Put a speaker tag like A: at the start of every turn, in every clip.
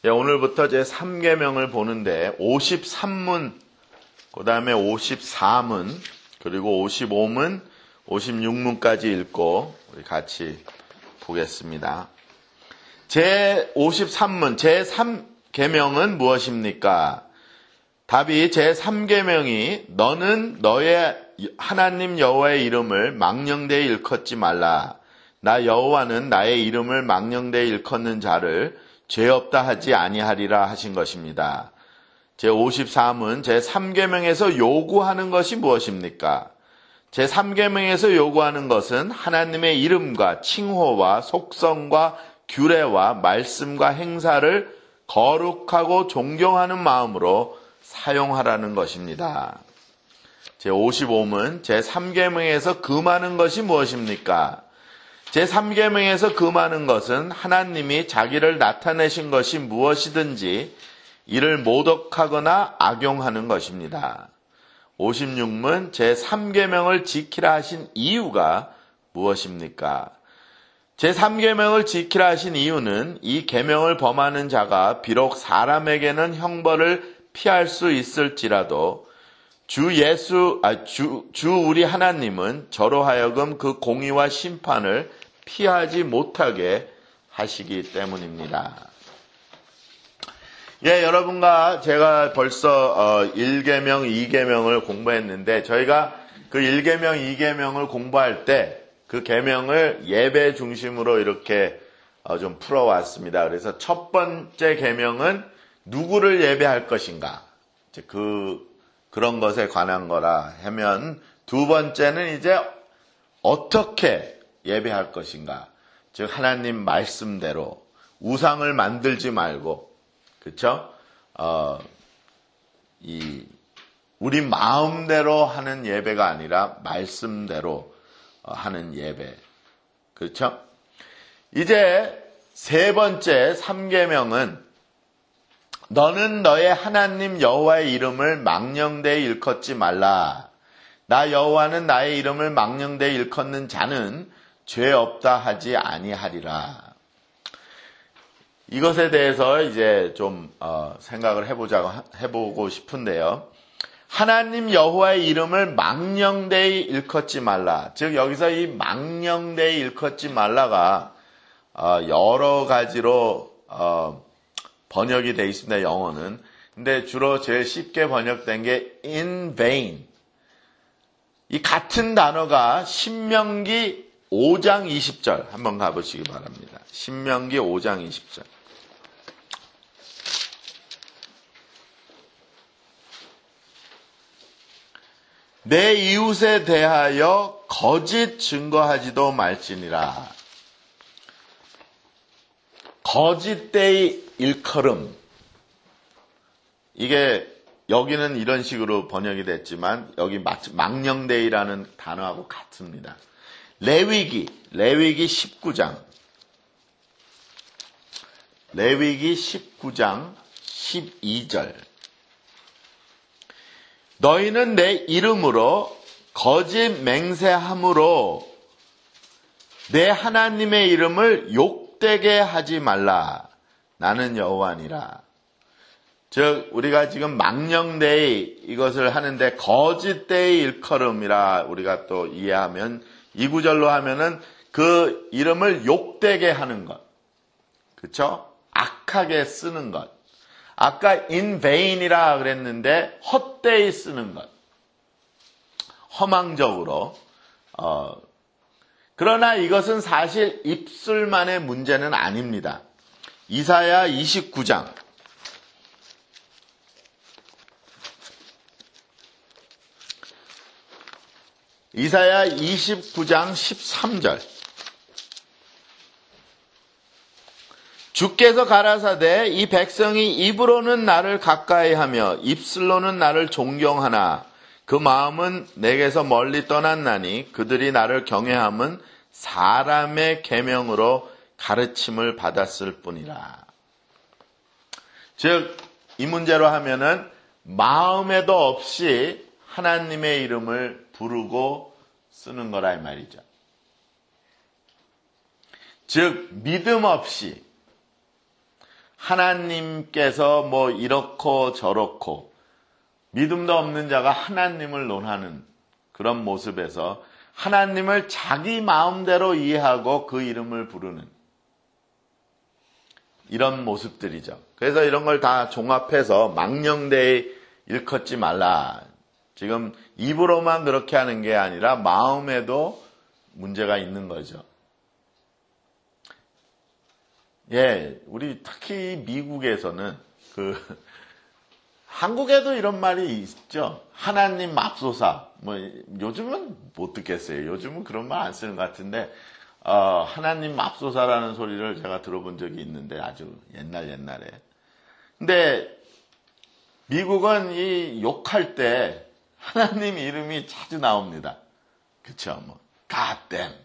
A: 오늘부터 제 3계명을 보는데 53문, 그 다음에 54문, 그리고 55문, 56문까지 읽고 우리 같이 보겠습니다. 제 53문, 제 3계명은 무엇입니까? 답이 제 3계명이 너는 너의 하나님 여호와의 이름을 망령되이 일컫지 말라. 나 여호와는 나의 이름을 망령되이 일컫는 자를 죄 없다 하지 아니하리라 하신 것입니다. 제 54문 제 3계명에서 요구하는 것이 무엇입니까? 제 3계명에서 요구하는 것은 하나님의 이름과 칭호와 속성과 규례와 말씀과 행사를 거룩하고 존경하는 마음으로 사용하라는 것입니다. 제 55문 제 3계명에서 금하는 것이 무엇입니까? 제 3계명에서 금하는 것은 하나님이 자기를 나타내신 것이 무엇이든지 이를 모독하거나 악용하는 것입니다. 56문 제 3계명을 지키라 하신 이유가 무엇입니까? 제 3계명을 지키라 하신 이유는 이 계명을 범하는 자가 비록 사람에게는 형벌을 피할 수 있을지라도 주 우리 하나님은 저로 하여금 그 공의와 심판을 피하지 못하게 하시기 때문입니다. 여러분과 제가 벌써 1계명, 2계명을 공부했는데 저희가 그 1계명, 2계명을 공부할 때 그 계명을 예배 중심으로 이렇게 좀 풀어왔습니다. 그래서 첫 번째 계명은 누구를 예배할 것인가? 이제 그런 것에 관한 거라 하면 두 번째는 이제 어떻게 예배할 것인가? 즉 하나님 말씀대로 우상을 만들지 말고, 그렇죠? 우리 마음대로 하는 예배가 아니라 말씀대로 하는 예배, 그렇죠? 이제 세 번째 3계명은 너는 너의 하나님 여호와의 이름을 망령되이 일컫지 말라. 나 여호와는 나의 이름을 망령되이 일컫는 자는 죄 없다 하지 아니하리라. 이것에 대해서 이제 좀 생각을 해보고 싶은데요. 하나님 여호와의 이름을 망령되이 일컫지 말라. 즉 여기서 이 망령되이 일컫지 말라가 여러 가지로 번역이 되어 있습니다. 영어는. 근데 주로 제일 쉽게 번역된 게 in vain. 이 같은 단어가 신명기 5장 20절 한번 가보시기 바랍니다. 신명기 5장 20절. 내 이웃에 대하여 거짓 증거하지도 말지니라. 거짓되이 일컬음. 이게 여기는 이런 식으로 번역이 됐지만 여기 망령되이라는 단어하고 같습니다. 레위기 19장. 레위기 19장 12절. 너희는 내 이름으로 거짓 맹세함으로 내 하나님의 이름을 욕되게 하지 말라. 나는 여호와니라. 즉 우리가 지금 망령되이 이것을 하는데 거짓되이 일컬음이라 우리가 또 이해하면 이 구절로 하면은 그 이름을 욕되게 하는 것, 그렇죠? 악하게 쓰는 것. 아까 in vain이라 그랬는데 헛되이 쓰는 것, 허망적으로. 그러나 이것은 사실 입술만의 문제는 아닙니다. 이사야 29장. 이사야 29장 13절. 주께서 가라사대 이 백성이 입으로는 나를 가까이하며 입술로는 나를 존경하나 그 마음은 내게서 멀리 떠났나니 그들이 나를 경외함은 사람의 계명으로 가르침을 받았을 뿐이라. 즉 이 문제로 하면은 마음에도 없이 하나님의 이름을 부르고 쓰는 거라 이 말이죠. 즉 믿음 없이 하나님께서 뭐 이렇고 저렇고 믿음도 없는 자가 하나님을 논하는 그런 모습에서 하나님을 자기 마음대로 이해하고 그 이름을 부르는 이런 모습들이죠. 그래서 이런 걸 다 종합해서 망령되이 일컫지 말라. 지금 입으로만 그렇게 하는 게 아니라 마음에도 문제가 있는 거죠. 예, 우리 특히 미국에서는 한국에도 이런 말이 있죠. 하나님 맙소사. 뭐 요즘은 못 듣겠어요. 요즘은 그런 말 안 쓰는 것 같은데 하나님 맙소사라는 소리를 제가 들어본 적이 있는데 아주 옛날에. 근데 미국은 이 욕할 때 하나님 이름이 자주 나옵니다. 그쵸? 뭐 God damn.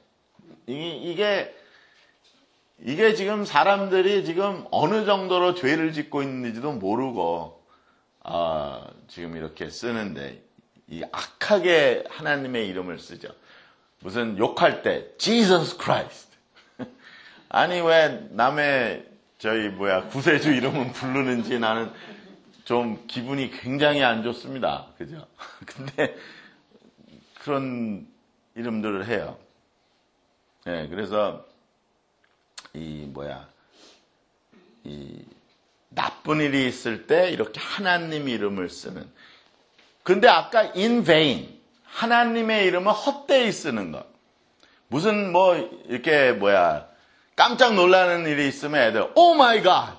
A: 이게 지금 사람들이 지금 어느 정도로 죄를 짓고 있는지도 모르고 지금 이렇게 쓰는데 이 악하게 하나님의 이름을 쓰죠. 무슨 욕할 때 Jesus Christ. 아니 왜 남의 구세주 이름은 부르는지 나는 좀 기분이 굉장히 안 좋습니다. 그죠? 근데 그런 이름들을 해요. 네, 그래서 이 나쁜 일이 있을 때 이렇게 하나님 이름을 쓰는. 근데 아까 in vain 하나님의 이름을 헛되이 쓰는 것. 무슨 이렇게 깜짝 놀라는 일이 있으면 애들 Oh my God.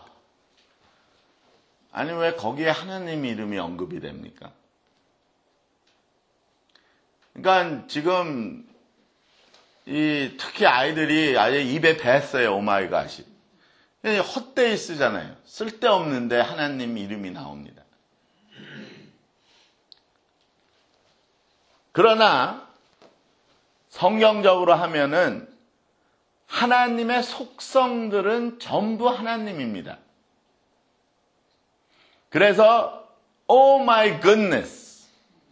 A: 아니 왜 거기에 하나님 이름이 언급이 됩니까? 그러니까 지금 특히 아이들이 아예 입에 뱄어요. Oh my God이. 헛되이 쓰잖아요. 쓸데없는데 하나님 이름이 나옵니다. 그러나 성경적으로 하면은 하나님의 속성들은 전부 하나님입니다. 그래서 Oh my goodness.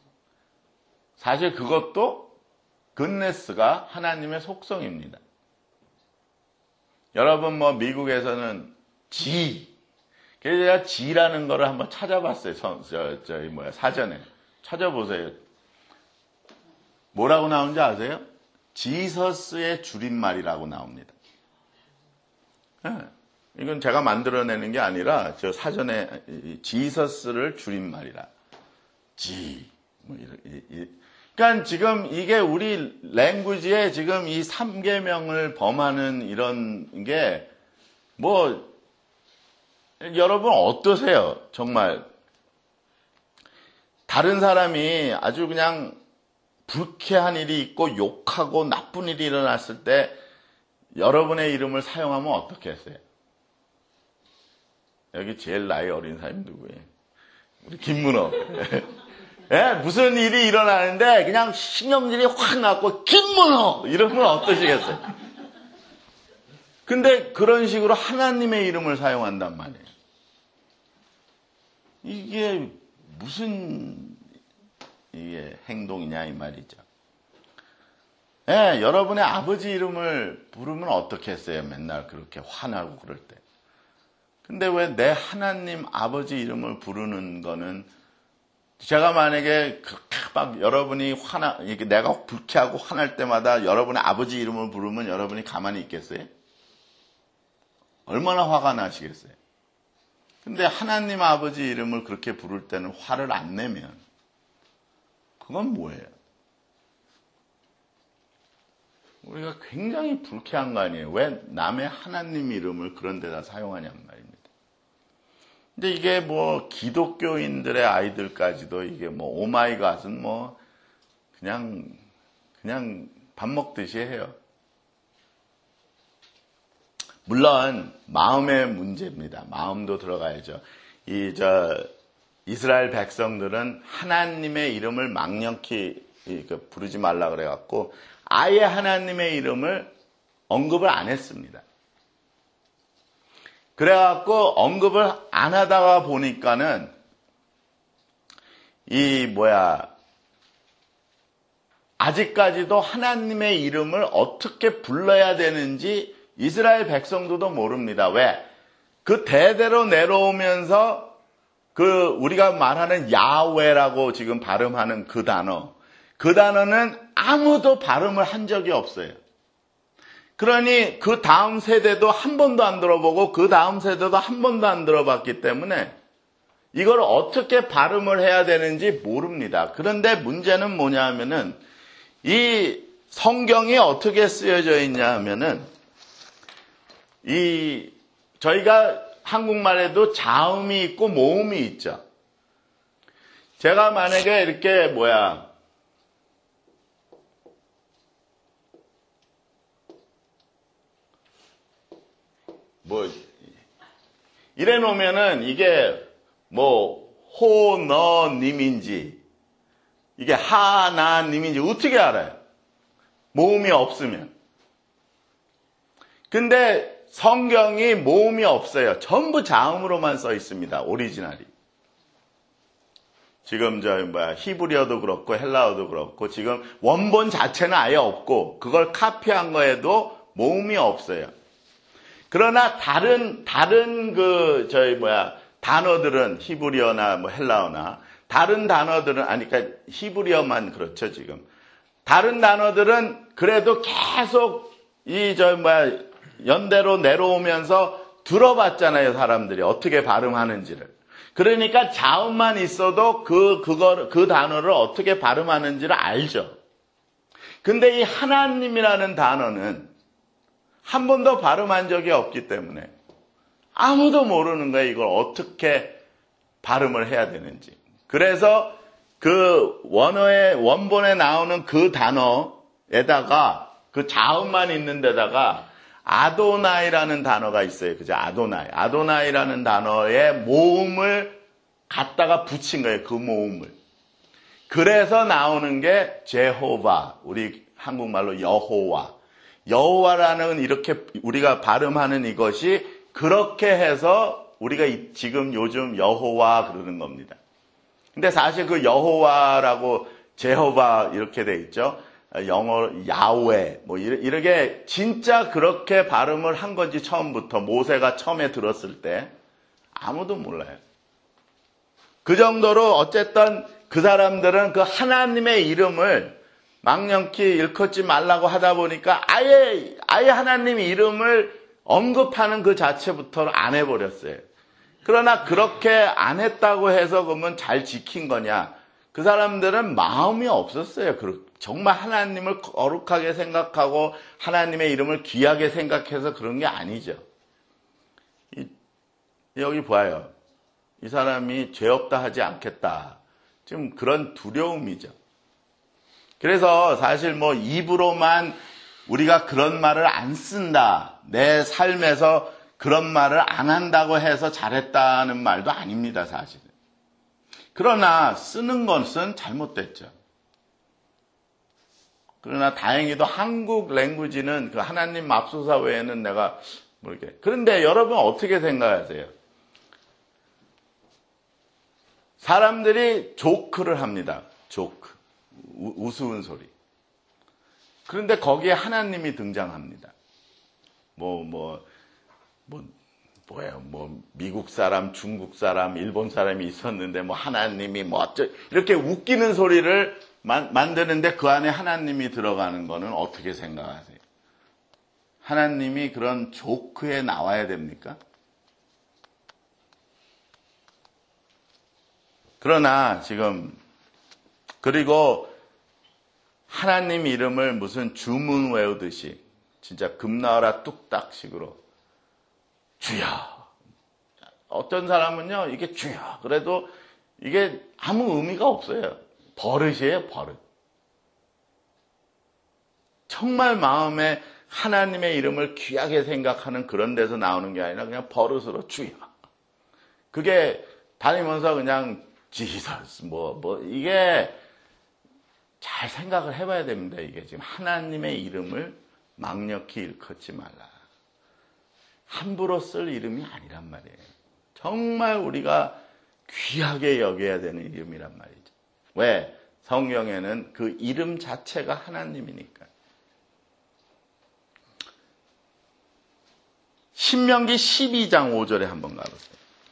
A: 사실 그것도 goodness가 하나님의 속성입니다. 여러분 미국에서는 그래서 제가 G라는 거를 한번 찾아봤어요. 사전에 찾아보세요. 뭐라고 나오는지 아세요? 지서스의 줄임말이라고 나옵니다. 네. 이건 제가 만들어내는 게 아니라 저 사전에 지서스를 줄임말이라. 그러니까 지금 이게 우리 랭귀지에 지금 이 3계명을 범하는 이런 게 여러분 어떠세요? 정말 다른 사람이 아주 그냥 불쾌한 일이 있고 욕하고 나쁜 일이 일어났을 때 여러분의 이름을 사용하면 어떻게 했어요? 여기 제일 나이 어린 사람이 누구예요? 우리 김문호. 예? 무슨 일이 일어나는데 그냥 신경질이 확 났고 김문호 이러면 어떠시겠어요? 근데 그런 식으로 하나님의 이름을 사용한단 말이에요. 이게 무슨 행동이냐 이 말이죠. 예, 여러분의 아버지 이름을 부르면 어떻게 했어요? 맨날 그렇게 화나고 그럴 때. 근데 왜 내 하나님 아버지 이름을 부르는 거는 제가 만약에 그렇게 막 여러분이 내가 불쾌하고 화날 때마다 여러분의 아버지 이름을 부르면 여러분이 가만히 있겠어요? 얼마나 화가 나시겠어요? 근데 하나님 아버지 이름을 그렇게 부를 때는 화를 안 내면 그건 뭐예요? 우리가 굉장히 불쾌한 거 아니에요? 왜 남의 하나님 이름을 그런 데다 사용하냔 말입니다. 근데 이게 기독교인들의 아이들까지도 이게 오마이갓은 그냥 밥 먹듯이 해요. 물론 마음의 문제입니다. 마음도 들어가야죠. 이스라엘 백성들은 하나님의 이름을 망령히 부르지 말라 그래갖고 아예 하나님의 이름을 언급을 안 했습니다. 그래갖고 언급을 안 하다가 보니까는 아직까지도 하나님의 이름을 어떻게 불러야 되는지 이스라엘 백성들도 모릅니다. 왜? 그 대대로 내려오면서 그 우리가 말하는 야훼라고 지금 발음하는 그 단어는 아무도 발음을 한 적이 없어요. 그러니 그 다음 세대도 한 번도 안 들어보고 그 다음 세대도 한 번도 안 들어봤기 때문에 이걸 어떻게 발음을 해야 되는지 모릅니다. 그런데 문제는 뭐냐 하면은 이 성경이 어떻게 쓰여져 있냐 하면은 저희가 한국말에도 자음이 있고 모음이 있죠. 제가 만약에 이렇게 이래 놓으면은 이게 호너님인지 이게 하나님인지 어떻게 알아요? 모음이 없으면. 근데 성경이 모음이 없어요. 전부 자음으로만 써 있습니다. 오리지널이. 지금 히브리어도 그렇고 헬라어도 그렇고 지금 원본 자체는 아예 없고 그걸 카피한 거에도 모음이 없어요. 그러나 다른 단어들은 히브리어나 헬라어나 다른 단어들은 그러니까 히브리어만 그렇죠, 지금. 다른 단어들은 그래도 계속 연대로 내려오면서 들어봤잖아요, 사람들이. 어떻게 발음하는지를. 그러니까 자음만 있어도 그 단어를 어떻게 발음하는지를 알죠. 근데 이 하나님이라는 단어는 한 번도 발음한 적이 없기 때문에 아무도 모르는 거예요, 이걸 어떻게 발음을 해야 되는지. 그래서 그 원본에 나오는 그 단어에다가 그 자음만 있는 데다가 아도나이라는 단어가 있어요. 그죠? 아도나이라는 단어의 모음을 갖다가 붙인 거예요. 그 모음을. 그래서 나오는 게 제호바, 우리 한국말로 여호와라는 이렇게 우리가 발음하는 이것이 그렇게 해서 우리가 지금 요즘 여호와 그러는 겁니다. 근데 사실 그 여호와라고 제호바 이렇게 돼 있죠. 영어 야훼 이렇게 진짜 그렇게 발음을 한 건지 처음부터 모세가 처음에 들었을 때 아무도 몰라요. 그 정도로 어쨌든 그 사람들은 그 하나님의 이름을 망령키 일컫지 말라고 하다 보니까 아예 하나님 이름을 언급하는 그 자체부터 안 해버렸어요. 그러나 그렇게 안 했다고 해서 그러면 잘 지킨 거냐? 그 사람들은 마음이 없었어요. 정말 하나님을 거룩하게 생각하고 하나님의 이름을 귀하게 생각해서 그런 게 아니죠. 여기 봐요. 이 사람이 죄 없다 하지 않겠다. 지금 그런 두려움이죠. 그래서 사실 입으로만 우리가 그런 말을 안 쓴다. 내 삶에서 그런 말을 안 한다고 해서 잘했다는 말도 아닙니다, 사실은. 그러나 쓰는 것은 잘못됐죠. 그러나 다행히도 한국 랭귀지는 그 하나님 맙소사 외에는 내가 모르게. 그런데 여러분 어떻게 생각하세요? 사람들이 조크를 합니다. 조크. 우스운 소리. 그런데 거기에 하나님이 등장합니다. 미국 사람, 중국 사람, 일본 사람이 있었는데 하나님이 이렇게 웃기는 소리를 만드는데 그 안에 하나님이 들어가는 거는 어떻게 생각하세요? 하나님이 그런 조크에 나와야 됩니까? 그러나 지금 그리고 하나님 이름을 무슨 주문 외우듯이 진짜 금나와라 뚝딱식으로 주여. 어떤 사람은요 이게 주여 그래도 이게 아무 의미가 없어요. 버릇이에요, 버릇. 정말 마음에 하나님의 이름을 귀하게 생각하는 그런 데서 나오는 게 아니라 그냥 버릇으로 주여. 그게 다니면서 그냥 지서스 이게 잘 생각을 해봐야 됩니다. 이게 지금 하나님의 이름을 망령히 일컫지 말라. 함부로 쓸 이름이 아니란 말이에요. 정말 우리가 귀하게 여겨야 되는 이름이란 말이죠. 왜? 성경에는 그 이름 자체가 하나님이니까. 신명기 12장 5절에 한번 가보세요.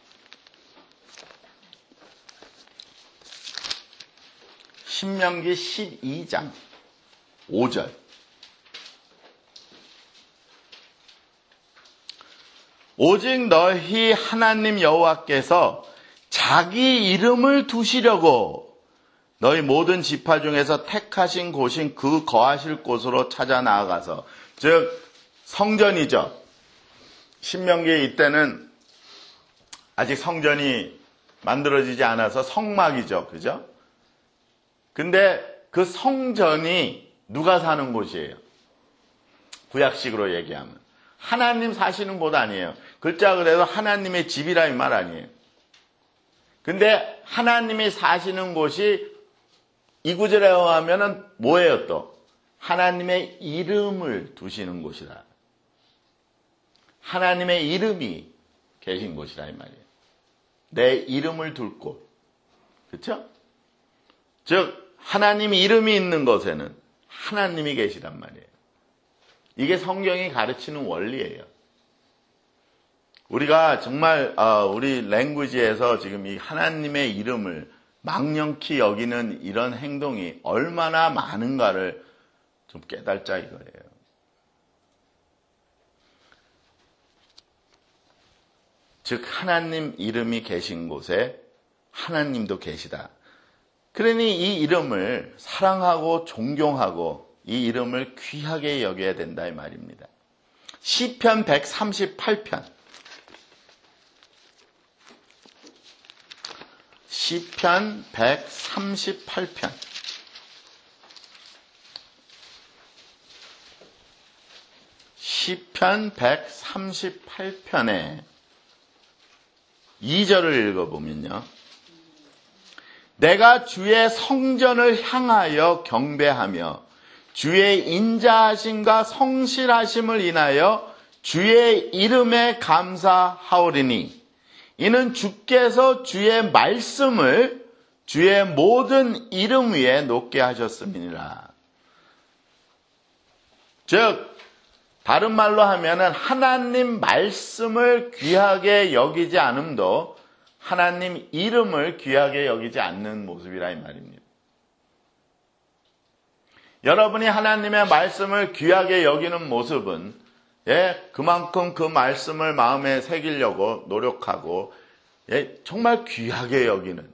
A: 신명기 12장 5절. 오직 너희 하나님 여호와께서 자기 이름을 두시려고 너희 모든 지파 중에서 택하신 곳인 그 거하실 곳으로 찾아 나아가서, 즉 성전이죠. 신명기 이때는 아직 성전이 만들어지지 않아서 성막이죠. 그죠? 근데 그 성전이 누가 사는 곳이에요? 구약식으로 얘기하면 하나님 사시는 곳 아니에요. 글자 그대로 하나님의 집이라 이 말 아니에요. 근데 하나님이 사시는 곳이 이 구절에 의하면은 뭐예요 또? 하나님의 이름을 두시는 곳이다. 하나님의 이름이 계신 곳이라 이 말이에요. 내 이름을 둘 곳. 그렇죠? 즉 하나님의 이름이 있는 곳에는 하나님이 계시단 말이에요. 이게 성경이 가르치는 원리예요. 우리가 정말 우리 랭귀지에서 지금 이 하나님의 이름을 망령히 여기는 이런 행동이 얼마나 많은가를 좀 깨달자 이거예요. 즉 하나님 이름이 계신 곳에 하나님도 계시다. 그러니 이 이름을 사랑하고 존경하고 이 이름을 귀하게 여겨야 된다 이 말입니다. 시편 138편. 시편 138편. 시편 138편에 2절을 읽어보면요. 내가 주의 성전을 향하여 경배하며 주의 인자하심과 성실하심을 인하여 주의 이름에 감사하오리니 이는 주께서 주의 말씀을 주의 모든 이름 위에 높게 하셨음이니라. 즉 다른 말로 하면은 하나님 말씀을 귀하게 여기지 않음도 하나님 이름을 귀하게 여기지 않는 모습이라 이 말입니다. 여러분이 하나님의 말씀을 귀하게 여기는 모습은 그만큼 그 말씀을 마음에 새기려고 노력하고 정말 귀하게 여기는.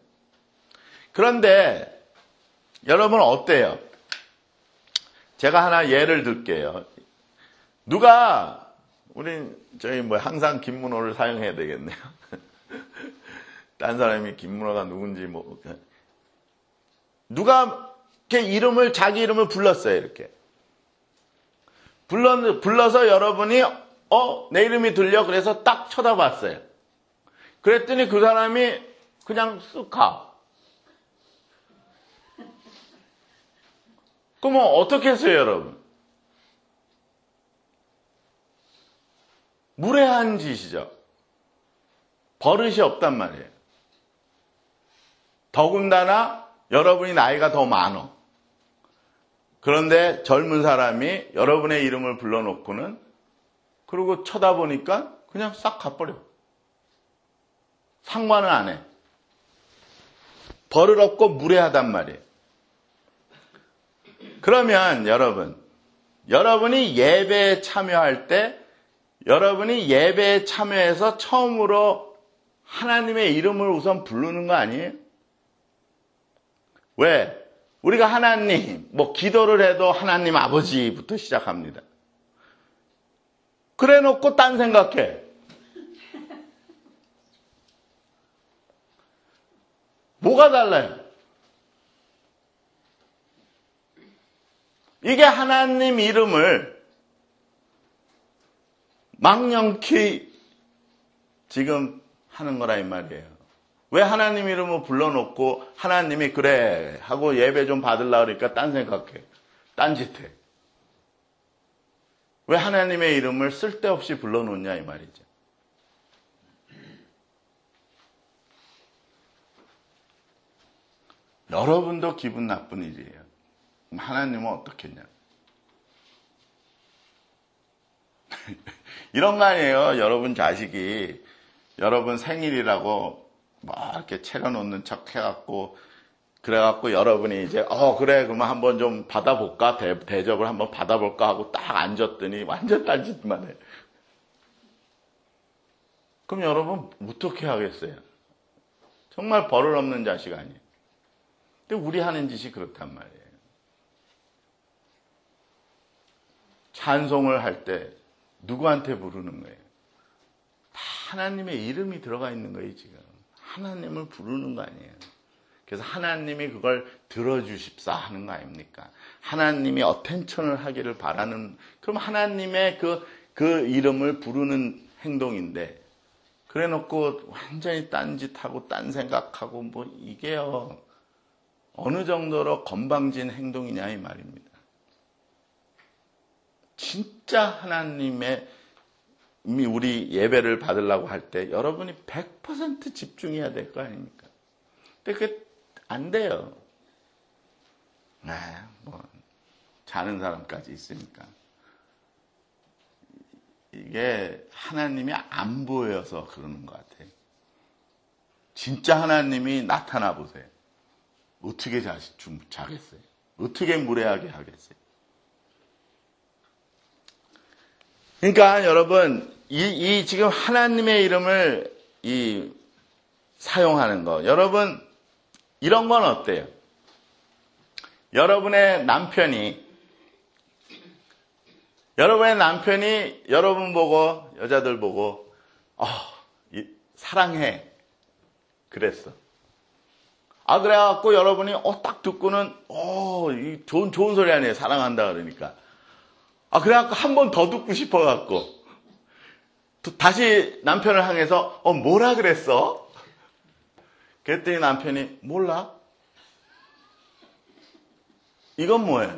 A: 그런데 여러분 어때요? 제가 하나 예를 들게요. 누가 저희 항상 김문호를 사용해야 되겠네요. 딴 사람이 김문호가 누군지 누가 이렇게 자기 이름을 불렀어요. 이렇게 불러서 여러분이 내 이름이 들려 그래서 딱 쳐다봤어요. 그랬더니 그 사람이 그냥 쓱 가. 그러면 어떻게 했어요, 여러분? 무례한 짓이죠. 버릇이 없단 말이에요. 더군다나 여러분이 나이가 더 많어. 그런데 젊은 사람이 여러분의 이름을 불러놓고는 그리고 쳐다보니까 그냥 싹 가버려. 상관은 안 해. 버릇 없고 무례하단 말이에요. 그러면 여러분이 예배에 참여할 때 여러분이 예배에 참여해서 처음으로 하나님의 이름을 우선 부르는 거 아니에요? 왜? 우리가 하나님, 기도를 해도 하나님 아버지부터 시작합니다. 그래 놓고 딴 생각해. 뭐가 달라요? 이게 하나님 이름을 망령히 지금 하는 거라 이 말이에요. 왜 하나님 이름을 불러놓고 하나님이 그래 하고 예배 좀 받으려고 그러니까 딴 생각해. 딴짓해. 왜 하나님의 이름을 쓸데없이 불러놓냐 이 말이죠. 여러분도 기분 나쁜 일이에요. 그럼 하나님은 어떻겠냐? 이런 거 아니에요. 여러분 자식이 여러분 생일이라고 막 이렇게 차려놓는 척 해갖고 그래갖고 여러분이 이제 그래 그러면 한번 좀 받아볼까 대접을 한번 받아볼까 하고 딱 앉았더니 완전 딴짓만 해. 그럼 여러분 어떻게 하겠어요? 정말 버릇없는 자식 아니에요. 근데 우리 하는 짓이 그렇단 말이에요. 찬송을 할 때 누구한테 부르는 거예요? 다 하나님의 이름이 들어가 있는 거예요, 지금. 하나님을 부르는 거 아니에요. 그래서 하나님이 그걸 들어주십사 하는 거 아닙니까? 하나님이 어텐션을 하기를 바라는, 그럼 하나님의 그 이름을 부르는 행동인데, 그래 놓고 완전히 딴짓하고 딴 생각하고 뭐 이게요, 어느 정도로 건방진 행동이냐 이 말입니다. 진짜 하나님의 우리 예배를 받으려고 할 때 여러분이 100% 집중해야 될 거 아닙니까? 근데 그게 안 돼요. 뭐 자는 사람까지 있으니까. 이게 하나님이 안 보여서 그러는 것 같아요. 진짜 하나님이 나타나 보세요. 어떻게 자겠어요? 어떻게 무례하게 하겠어요? 그러니까 여러분, 이 지금 하나님의 이름을 사용하는 거, 여러분 이런 건 어때요? 여러분의 남편이 여러분 보고, 여자들 보고 사랑해 그랬어. 그래갖고 여러분이 딱 듣고는 좋은 소리 아니에요. 사랑한다 그러니까. 그래갖고 한 번 더 듣고 싶어갖고 다시 남편을 향해서 뭐라 그랬어? 그랬더니 남편이 몰라. 이건 뭐예요?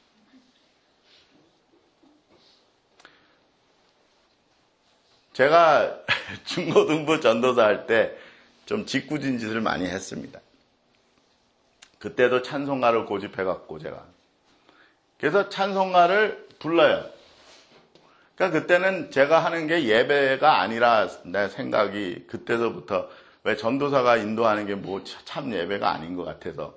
A: 제가 중고등부 전도사 할 때 좀 짓궂은 짓을 많이 했습니다. 그때도 찬송가를 고집해갖고 제가. 그래서 찬송가를 불러요. 그러니까 그때는 제가 하는 게 예배가 아니라 내 생각이 그때서부터 왜 전도사가 인도하는 게 뭐 참 예배가 아닌 것 같아서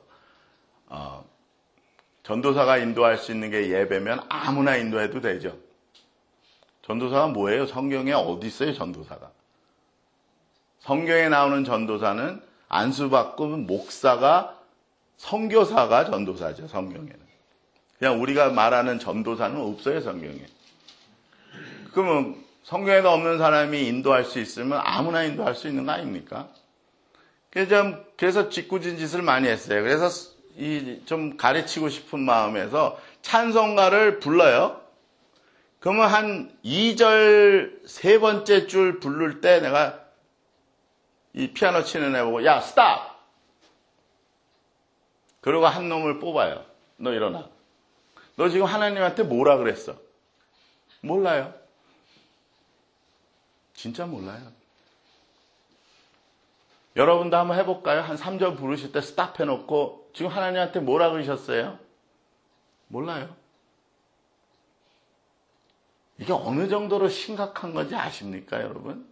A: 전도사가 인도할 수 있는 게 예배면 아무나 인도해도 되죠. 전도사가 뭐예요? 성경에 어디 있어요, 전도사가? 성경에 나오는 전도사는 안수받고 목사가, 선교사가 전도사죠, 성경에는. 그냥 우리가 말하는 전도사는 없어요, 성경에. 그러면 성경에도 없는 사람이 인도할 수 있으면 아무나 인도할 수 있는 거 아닙니까? 그래서 짓궂은 짓을 많이 했어요. 그래서 좀 가르치고 싶은 마음에서 찬송가를 불러요. 그러면 한 2절 세 번째 줄 부를 때 내가 이 피아노 치는 애 보고 야 스탑! 그러고 한 놈을 뽑아요. 너 일어나. 너 지금 하나님한테 뭐라 그랬어? 몰라요. 진짜 몰라요. 여러분도 한번 해볼까요? 한 3절 부르실 때 스탑 해놓고 지금 하나님한테 뭐라 그러셨어요? 몰라요. 이게 어느 정도로 심각한 건지 아십니까, 여러분?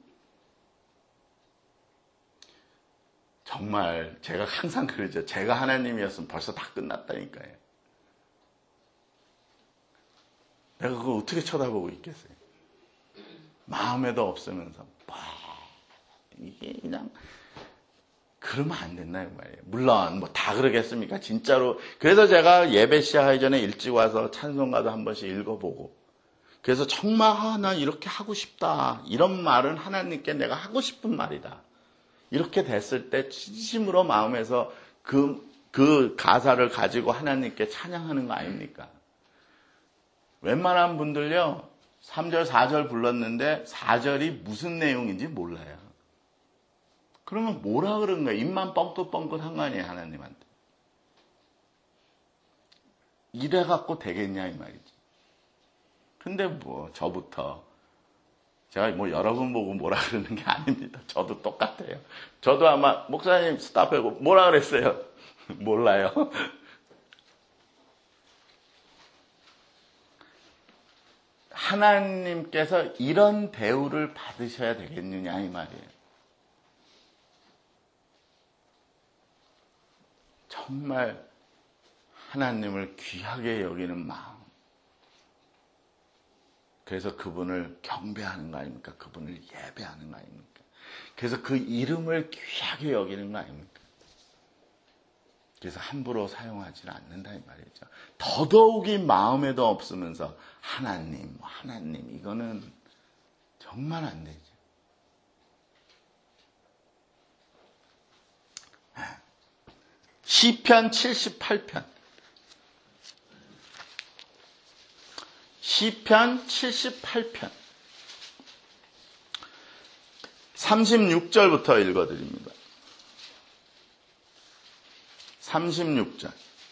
A: 정말 제가 항상 그러죠. 제가 하나님이었으면 벌써 다 끝났다니까요. 내가 그걸 어떻게 쳐다보고 있겠어요? 마음에도 없으면서 이게 그냥 그러면 안 된다 이 말이에요. 물론 뭐 다 그러겠습니까? 진짜로. 그래서 제가 예배 시작하기 전에 일찍 와서 찬송가도 한 번씩 읽어보고, 그래서 정말 나 이렇게 하고 싶다, 이런 말은 하나님께 내가 하고 싶은 말이다, 이렇게 됐을 때 진심으로 마음에서 그 가사를 가지고 하나님께 찬양하는 거 아닙니까? 웬만한 분들요 3절 4절 불렀는데 4절이 무슨 내용인지 몰라요. 그러면 뭐라 그런 거예요? 입만 뻥긋뻥긋한 거 아니에요, 하나님한테. 이래갖고 되겠냐 이 말이지. 근데 뭐 저부터 제가 뭐 여러분 보고 뭐라 그러는 게 아닙니다. 저도 똑같아요. 저도 아마 목사님 스탑하고 뭐라 그랬어요? 몰라요. 하나님께서 이런 대우를 받으셔야 되겠느냐 이 말이에요. 정말 하나님을 귀하게 여기는 마음. 그래서 그분을 경배하는 거 아닙니까? 그분을 예배하는 거 아닙니까? 그래서 그 이름을 귀하게 여기는 거 아닙니까? 그래서 함부로 사용하지는 않는다 이 말이죠. 더더욱이 마음에도 없으면서 하나님 이거는 정말 안 되죠. 시편 78편. 시편 78편. 36절부터 읽어드립니다. 36절.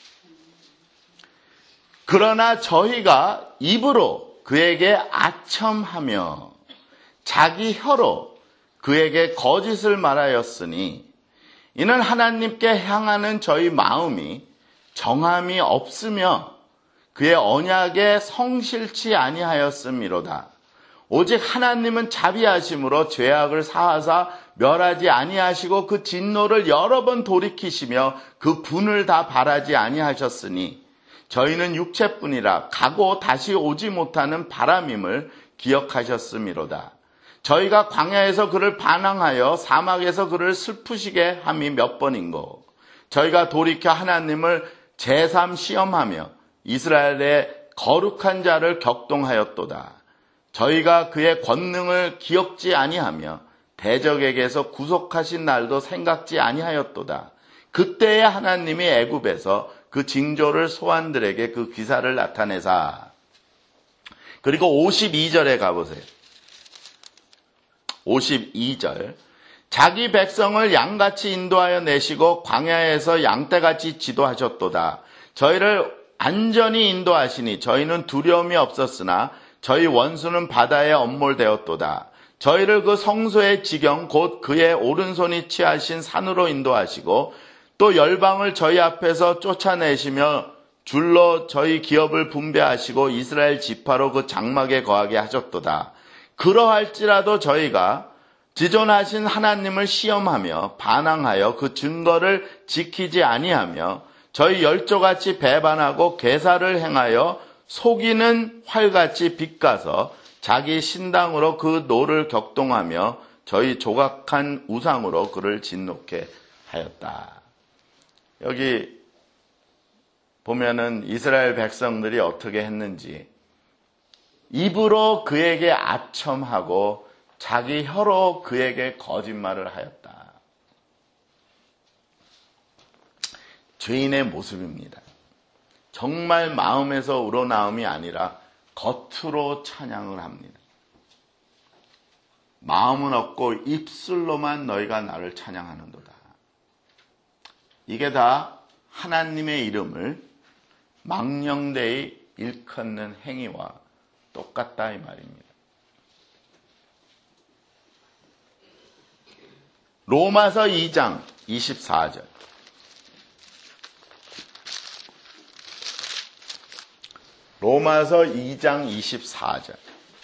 A: 그러나 저희가 입으로 그에게 아첨하며 자기 혀로 그에게 거짓을 말하였으니 이는 하나님께 향하는 저희 마음이 정함이 없으며 그의 언약에 성실치 아니하였음이로다. 오직 하나님은 자비하심으로 죄악을 사하사 멸하지 아니하시고 그 진노를 여러 번 돌이키시며 그 분을 다 바라지 아니하셨으니 저희는 육체뿐이라 가고 다시 오지 못하는 바람임을 기억하셨음이로다. 저희가 광야에서 그를 반항하여 사막에서 그를 슬프시게 함이 몇 번인고 저희가 돌이켜 하나님을 제삼 시험하며 이스라엘의 거룩한 자를 격동하였도다. 저희가 그의 권능을 기억지 아니하며 대적에게서 구속하신 날도 생각지 아니하였도다. 그때에 하나님이 애굽에서 그 징조를 소환들에게 그 기사를 나타내사. 그리고 52절에 가보세요. 52절. 자기 백성을 양같이 인도하여 내시고 광야에서 양떼같이 지도하셨도다. 저희를 안전히 인도하시니 저희는 두려움이 없었으나 저희 원수는 바다에 엄몰되었도다. 저희를 그 성소의 지경 곧 그의 오른손이 취하신 산으로 인도하시고 또 열방을 저희 앞에서 쫓아내시며 줄로 저희 기업을 분배하시고 이스라엘 지파로 그 장막에 거하게 하셨도다. 그러할지라도 저희가 지존하신 하나님을 시험하며 반항하여 그 증거를 지키지 아니하며 저희 열조같이 배반하고 괴사를 행하여 속이는 활같이 빗가서 자기 신당으로 그 노를 격동하며 저희 조각한 우상으로 그를 진노케 하였다. 여기 보면은 이스라엘 백성들이 어떻게 했는지 입으로 그에게 아첨하고 자기 혀로 그에게 거짓말을 하였다. 죄인의 모습입니다. 정말 마음에서 우러나옴이 아니라 겉으로 찬양을 합니다. 마음은 없고 입술로만 너희가 나를 찬양하는도다. 이게 다 하나님의 이름을 망령되이 일컫는 행위와 똑같다 이 말입니다. 로마서 2장 24절. 로마서 2장 24절.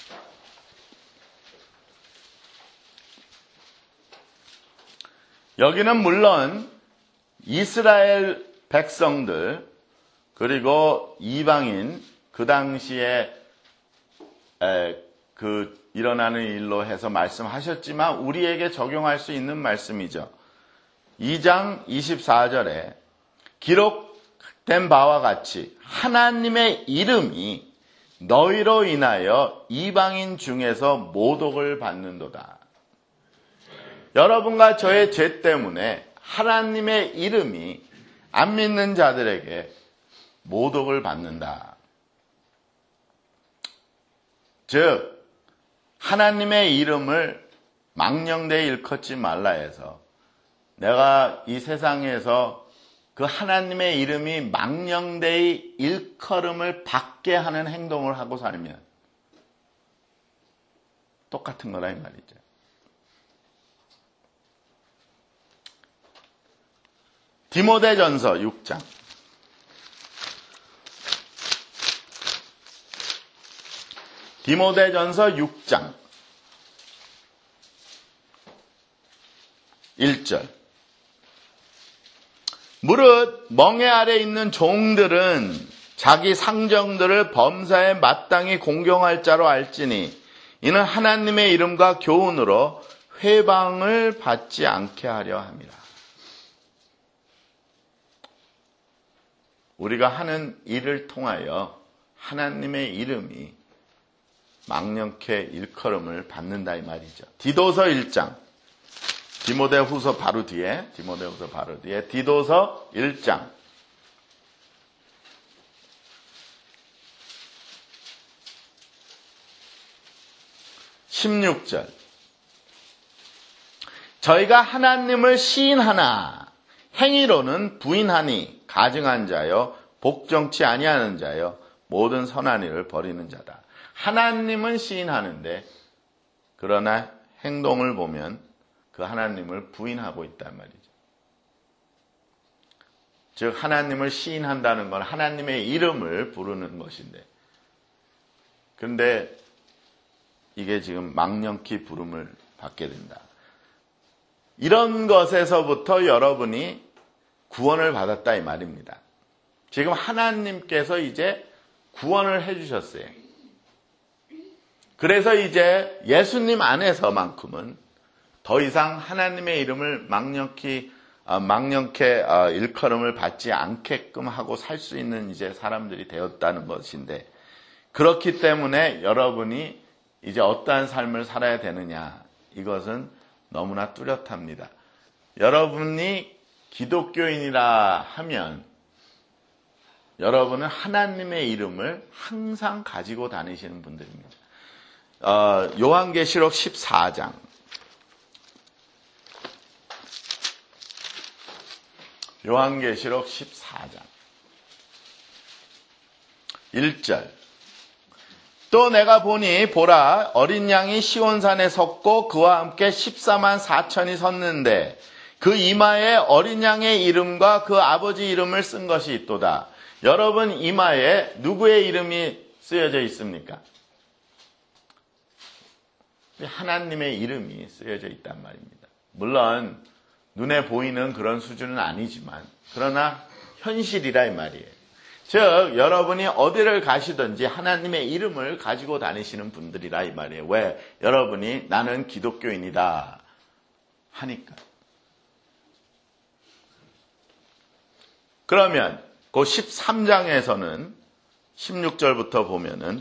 A: 여기는 물론 이스라엘 백성들 그리고 이방인 그 당시에 그 일어나는 일로 해서 말씀하셨지만 우리에게 적용할 수 있는 말씀이죠. 2장 24절에 기록된 바와 같이 하나님의 이름이 너희로 인하여 이방인 중에서 모독을 받는도다. 여러분과 저의 죄 때문에 하나님의 이름이 안 믿는 자들에게 모독을 받는다. 즉 하나님의 이름을 망령되이 일컫지 말라 해서 내가 이 세상에서 그 하나님의 이름이 망령되이 일컬음을 받게 하는 행동을 하고 살면 똑같은 거라 이 말이죠. 디모데전서 6장. 디모데전서 6장 1절. 무릇 멍에 아래 있는 종들은 자기 상정들을 범사에 마땅히 공경할 자로 알지니 이는 하나님의 이름과 교훈으로 회방을 받지 않게 하려 함이라. 우리가 하는 일을 통하여 하나님의 이름이 망령케 일컬음을 받는다 이 말이죠. 디도서 1장. 디모데후서 바로 뒤에 디도서 1장 16절. 저희가 하나님을 시인하나 행위로는 부인하니 가증한 자여 복정치 아니하는 자여 모든 선한 일을 버리는 자다. 하나님은 시인하는데 그러나 행동을 보면 그 하나님을 부인하고 있단 말이죠. 즉 하나님을 시인한다는 건 하나님의 이름을 부르는 것인데, 그런데 이게 지금 망령키 부름을 받게 된다. 이런 것에서부터 여러분이 구원을 받았다 이 말입니다. 지금 하나님께서 이제 구원을 해주셨어요. 그래서 이제 예수님 안에서만큼은 더 이상 하나님의 이름을 망령케 일컬음을 받지 않게끔 하고 살 수 있는 이제 사람들이 되었다는 것인데, 그렇기 때문에 여러분이 이제 어떠한 삶을 살아야 되느냐, 이것은 너무나 뚜렷합니다. 여러분이 기독교인이라 하면 여러분은 하나님의 이름을 항상 가지고 다니시는 분들입니다. 요한계시록 14장 요한계시록 14장 1절. 또 내가 보니 보라 어린 양이 시온산에 섰고 그와 함께 14만 4천이 섰는데 그 이마에 어린 양의 이름과 그 아버지 이름을 쓴 것이 있도다. 여러분 이마에 누구의 이름이 쓰여져 있습니까? 하나님의 이름이 쓰여져 있단 말입니다. 물론 눈에 보이는 그런 수준은 아니지만 그러나 현실이라 이 말이에요. 즉 여러분이 어디를 가시든지 하나님의 이름을 가지고 다니시는 분들이라 이 말이에요. 왜? 여러분이 나는 기독교인이다 하니까. 그러면 그 13장에서는 16절부터 보면은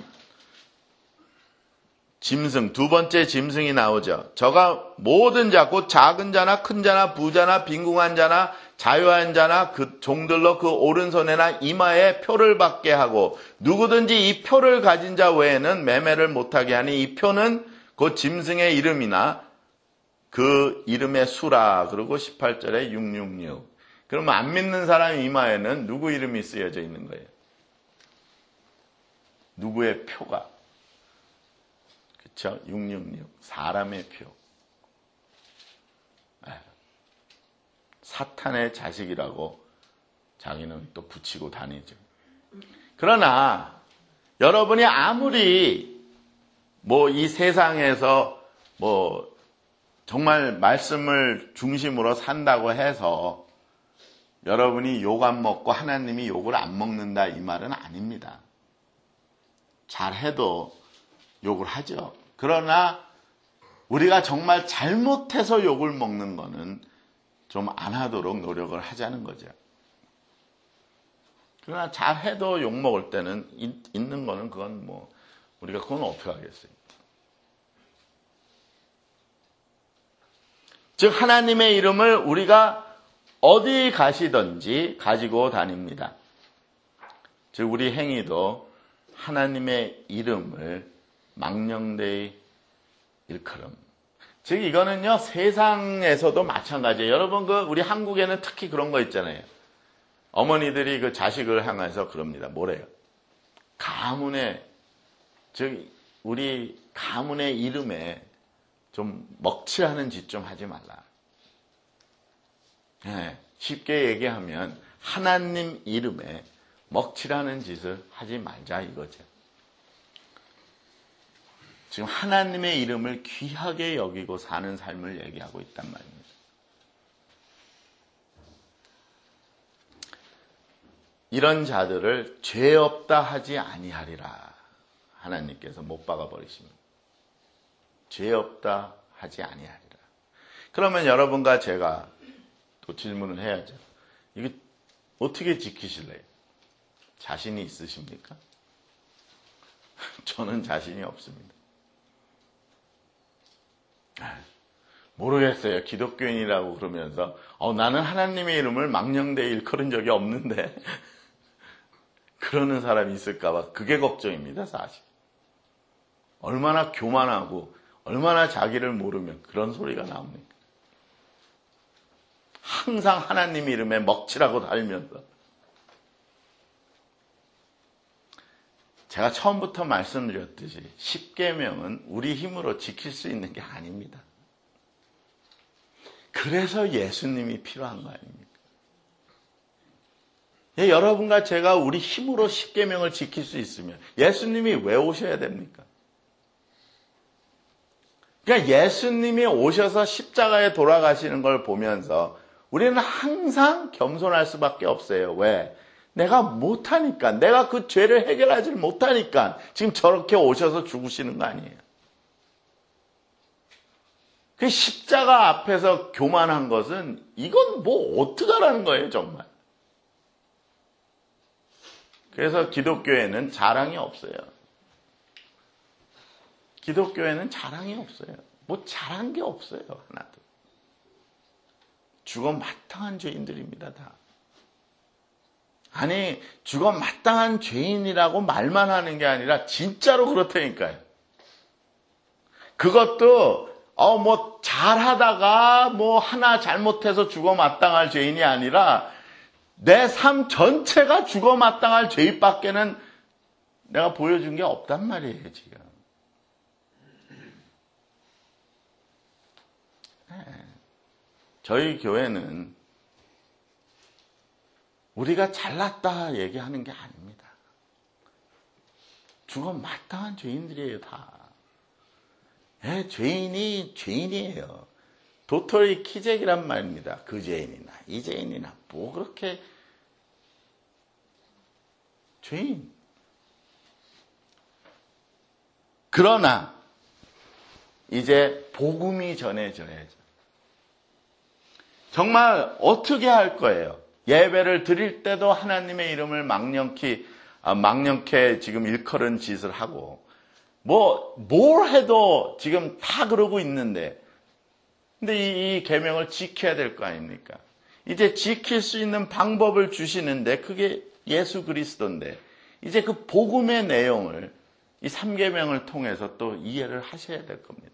A: 짐승, 두 번째 짐승이 나오죠. 저가 모든 자, 곧 작은 자나 큰 자나 부자나 빈궁한 자나 자유한 자나 그 종들로 그 오른손에나 이마에 표를 받게 하고 누구든지 이 표를 가진 자 외에는 매매를 못하게 하니 이 표는 그 짐승의 이름이나 그 이름의 수라. 그리고 18절에 666. 그러면 안 믿는 사람 이마에는 누구 이름이 쓰여져 있는 거예요? 누구의 표가? 그렇죠? 666. 사람의 표. 사탄의 자식이라고 자기는 또 붙이고 다니죠. 그러나 여러분이 아무리 이 세상에서 정말 말씀을 중심으로 산다고 해서 여러분이 욕 안 먹고 하나님이 욕을 안 먹는다 이 말은 아닙니다. 잘해도 욕을 하죠. 그러나 우리가 정말 잘못해서 욕을 먹는 거는 좀 안 하도록 노력을 하자는 거죠. 그러나 잘해도 욕 먹을 때는 있는 거는 그건 우리가 그건 어떻게 하겠어요. 즉 하나님의 이름을 우리가 어디 가시든지 가지고 다닙니다. 즉 우리 행위도 하나님의 이름을 망령되이 일컬음. 즉 이거는요 세상에서도 마찬가지예요. 여러분 우리 한국에는 특히 그런 거 있잖아요. 어머니들이 그 자식을 향해서 그럽니다. 뭐래요? 가문의 즉 우리 가문의 이름에 좀 먹칠하는 짓 좀 하지 말라. 네, 쉽게 얘기하면 하나님 이름에 먹칠하는 짓을 하지 말자 이거죠. 지금 하나님의 이름을 귀하게 여기고 사는 삶을 얘기하고 있단 말입니다. 이런 자들을 죄 없다 하지 아니하리라. 하나님께서 못 박아 버리십니다. 죄 없다 하지 아니하리라. 그러면 여러분과 제가 또 질문을 해야죠. 이게 어떻게 지키실래요? 자신이 있으십니까? 저는 자신이 없습니다. 모르겠어요. 기독교인이라고 그러면서 나는 하나님의 이름을 망령되이 일컬은 적이 없는데 그러는 사람이 있을까 봐 그게 걱정입니다. 사실. 얼마나 교만하고 얼마나 자기를 모르면 그런 소리가 나옵니까? 항상 하나님 이름에 먹칠하고 달면서. 제가 처음부터 말씀드렸듯이 10계명은 우리 힘으로 지킬 수 있는 게 아닙니다. 그래서 예수님이 필요한 거 아닙니까? 여러분과 제가 우리 힘으로 10계명을 지킬 수 있으면 예수님이 왜 오셔야 됩니까? 그러니까 예수님이 오셔서 십자가에 돌아가시는 걸 보면서 우리는 항상 겸손할 수밖에 없어요. 왜? 내가 못하니까, 내가 그 죄를 해결하지 못하니까 지금 저렇게 오셔서 죽으시는 거 아니에요. 그 십자가 앞에서 교만한 것은 이건 뭐 어떡하라는 거예요, 정말. 그래서 기독교에는 자랑이 없어요. 기독교에는 자랑이 없어요. 뭐 잘한 게 없어요, 하나도. 죽어 마땅한 죄인들입니다, 다. 아니, 죽어 마땅한 죄인이라고 말만 하는 게 아니라 진짜로 그렇다니까요. 그것도 뭐 잘하다가 뭐 하나 잘못해서 죽어 마땅할 죄인이 아니라 내 삶 전체가 죽어 마땅할 죄인밖에는 내가 보여준 게 없단 말이에요, 지금. 저희 교회는 우리가 잘났다 얘기하는 게 아닙니다. 죽어 마땅한 죄인들이에요, 다. 죄인이 죄인이에요. 도토리 키재기란 말입니다. 그 죄인이나 이 죄인이나 뭐 그렇게 죄인. 그러나 이제 복음이 전해져야죠. 정말 어떻게 할 거예요? 예배를 드릴 때도 하나님의 이름을 망령케 지금 일컬은 짓을 하고 뭘 해도 지금 다 그러고 있는데 근데 이 계명을 지켜야 될 거 아닙니까? 이제 지킬 수 있는 방법을 주시는데 그게 예수 그리스도인데 이제 그 복음의 내용을 이 3계명을 통해서 또 이해를 하셔야 될 겁니다.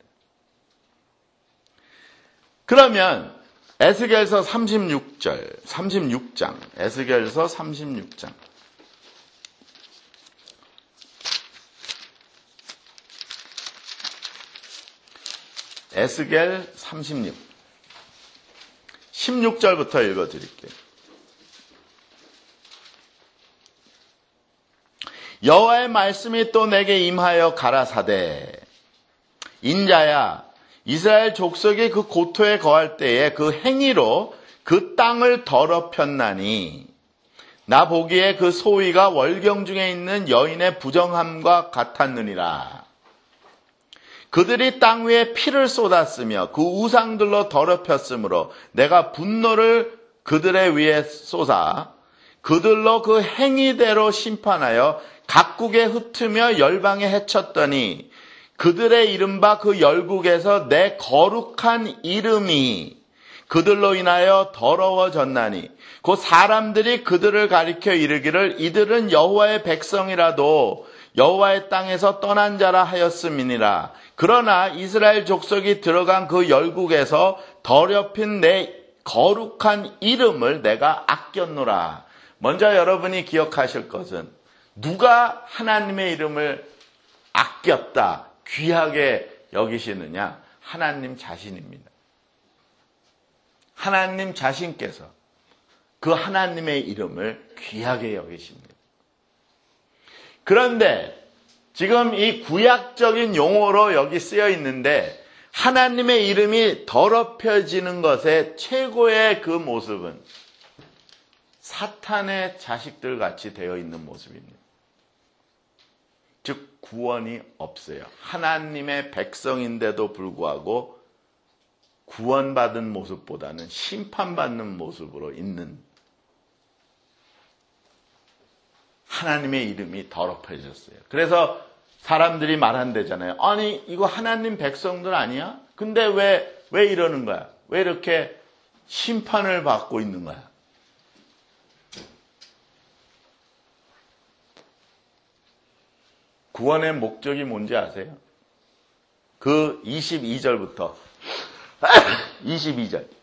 A: 그러면 에스겔서 36장, 에스겔서 36장. 에스겔 36. 16절부터 읽어드릴게요. 여호와의 말씀이 또 내게 임하여 가라사대 인자야 이스라엘 족속이 그 고토에 거할 때에 그 행위로 그 땅을 더럽혔나니 나 보기에 그 소위가 월경 중에 있는 여인의 부정함과 같았느니라. 그들이 땅 위에 피를 쏟았으며 그 우상들로 더럽혔으므로 내가 분노를 그들의 위에 쏟아 그들로 그 행위대로 심판하여 각국에 흩으며 열방에 해쳤더니 그들의 이른바 그 열국에서 내 거룩한 이름이 그들로 인하여 더러워졌나니 그 사람들이 그들을 가리켜 이르기를 이들은 여호와의 백성이라도 여호와의 땅에서 떠난 자라 하였음이니라. 그러나 이스라엘 족속이 들어간 그 열국에서 더럽힌 내 거룩한 이름을 내가 아꼈노라. 먼저 여러분이 기억하실 것은 누가 하나님의 이름을 아꼈다, 귀하게 여기시느냐? 하나님 자신입니다. 하나님 자신께서 그 하나님의 이름을 귀하게 여기십니다. 그런데 지금 이 구약적인 용어로 여기 쓰여 있는데 하나님의 이름이 더럽혀지는 것의 최고의 그 모습은 사탄의 자식들 같이 되어 있는 모습입니다. 즉 구원이 없어요. 하나님의 백성인데도 불구하고 구원받은 모습보다는 심판받는 모습으로 있는 하나님의 이름이 더럽혀졌어요. 그래서 사람들이 말한대잖아요. 아니 이거 하나님 백성들 아니야? 근데 왜 이러는 거야? 왜 이렇게 심판을 받고 있는 거야? 구원의 목적이 뭔지 아세요? 그 22절부터 22절.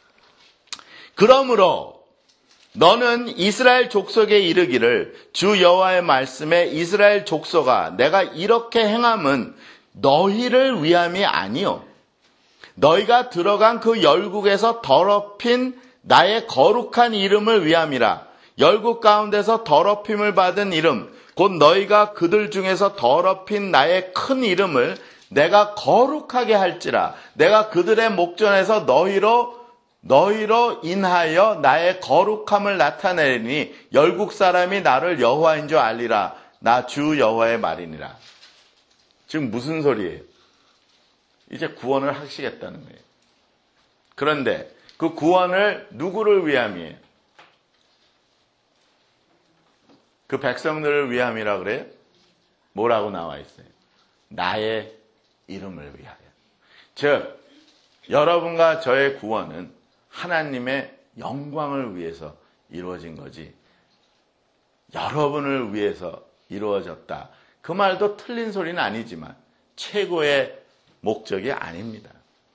A: 그러므로 너는 이스라엘 족속에 이르기를 주 여호와의 말씀에 이스라엘 족속아 내가 이렇게 행함은 너희를 위함이 아니요 너희가 들어간 그 열국에서 더럽힌 나의 거룩한 이름을 위함이라. 열국 가운데서 더럽힘을 받은 이름 곧 너희가 그들 중에서 더럽힌 나의 큰 이름을 내가 거룩하게 할지라. 내가 그들의 목전에서 너희로 인하여 나의 거룩함을 나타내리니 열국 사람이 나를 여호와인 줄 알리라. 나 주 여호와의 말이니라. 지금 무슨 소리예요? 이제 구원을 하시겠다는 거예요. 그런데 그 구원을 누구를 위함이에요? 그 백성들을 위함이라 그래요? 뭐라고 나와 있어요? 나의 이름을 위하여. 즉 여러분과 저의 구원은 하나님의 영광을 위해서 이루어진 거지 여러분을 위해서 이루어졌다. 그 말도 틀린 소리는 아니지만 최고의 목적이 아닙니다.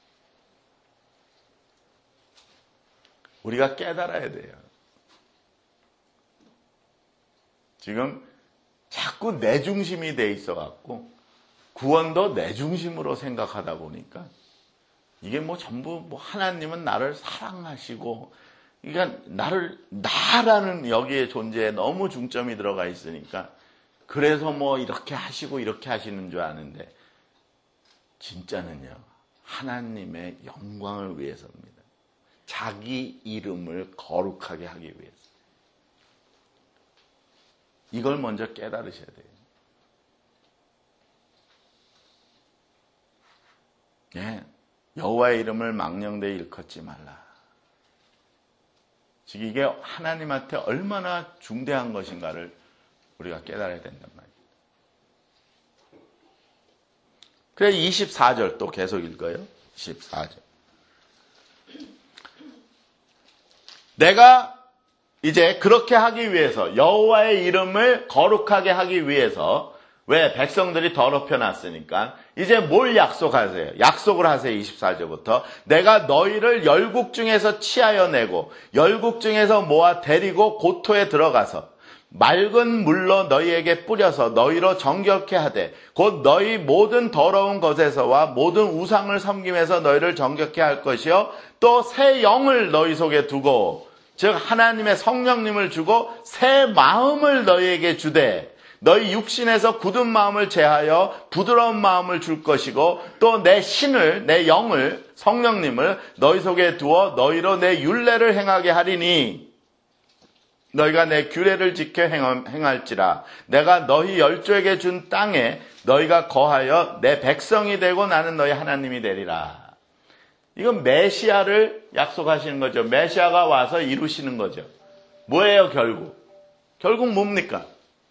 A: 우리가 깨달아야 돼요. 지금 자꾸 내 중심이 돼 있어갖고 구원도 내 중심으로 생각하다 보니까 이게 전부 하나님은 나를 사랑하시고 그러니까 나라는 여기에 존재에 너무 중점이 들어가 있으니까 그래서 이렇게 하시고 이렇게 하시는 줄 아는데 진짜는요 하나님의 영광을 위해서입니다. 자기 이름을 거룩하게 하기 위해서. 이걸 먼저 깨달으셔야 돼요. 예, 여호와의 이름을 망령되이 일컫지 말라. 즉 이게 하나님한테 얼마나 중대한 것인가를 우리가 깨달아야 된단 말이에요. 그래서 24절 또 계속 읽어요. 24절. 내가 이제 그렇게 하기 위해서 여호와의 이름을 거룩하게 하기 위해서 왜 백성들이 더럽혀 놨으니까 이제 뭘 약속하세요? 약속을 하세요. 24절부터 내가 너희를 열국 중에서 치하여 내고 열국 중에서 모아 데리고 고토에 들어가서 맑은 물로 너희에게 뿌려서 너희로 정결케 하되 곧 너희 모든 더러운 것에서와 모든 우상을 섬김에서 너희를 정결케 할 것이요 또 새 영을 너희 속에 두고 즉 하나님의 성령님을 주고 새 마음을 너희에게 주되 너희 육신에서 굳은 마음을 제하여 부드러운 마음을 줄 것이고 또 내 신을 내 영을 성령님을 너희 속에 두어 너희로 내 율례를 행하게 하리니 너희가 내 규례를 지켜 행할지라. 내가 너희 열조에게 준 땅에 너희가 거하여 내 백성이 되고 나는 너희 하나님이 되리라. 이건 메시아를 약속하시는 거죠. 메시아가 와서 이루시는 거죠. 뭐예요 결국? 결국 뭡니까?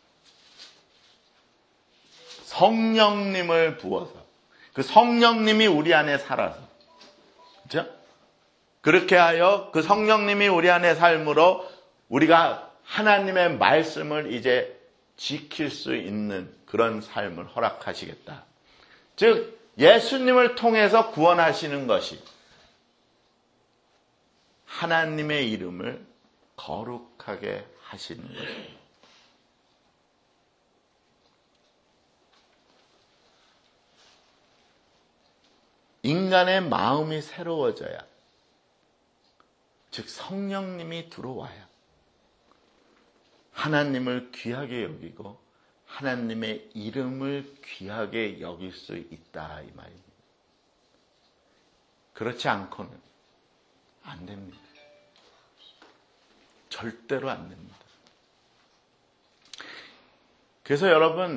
A: 성령님을 부어서 그 성령님이 우리 안에 살아서 그렇죠? 그렇게 하여 그 성령님이 우리 안에 삶으로 우리가 하나님의 말씀을 이제 지킬 수 있는 그런 삶을 허락하시겠다. 즉 예수님을 통해서 구원하시는 것이 하나님의 이름을 거룩하게 하시는 것입니다. 인간의 마음이 새로워져야 즉 성령님이 들어와야 하나님을 귀하게 여기고 하나님의 이름을 귀하게 여길 수 있다 이 말입니다. 그렇지 않고는 안 됩니다. 절대로 안 됩니다. 그래서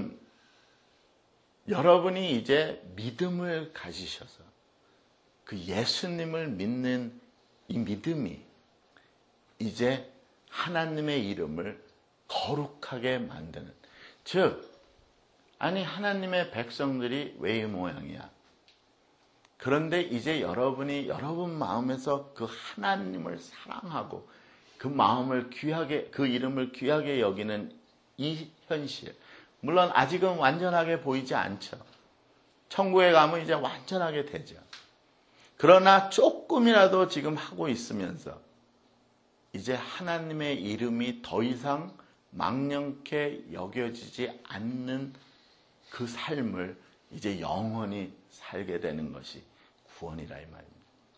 A: 여러분이 이제 믿음을 가지셔서 그 예수님을 믿는 이 믿음이 이제 하나님의 이름을 거룩하게 만드는, 즉 아니 하나님의 백성들이 왜 이 모양이야? 그런데 이제 여러분이 여러분 마음에서 그 하나님을 사랑하고 그 마음을 귀하게, 그 이름을 귀하게 여기는 이 현실, 물론 아직은 완전하게 보이지 않죠. 천국에 가면 이제 완전하게 되죠. 그러나 조금이라도 지금 하고 있으면서 이제 하나님의 이름이 더 이상 막연케 여겨지지 않는 그 삶을 이제 영원히 살게 되는 것이 구원이라 이 말입니다.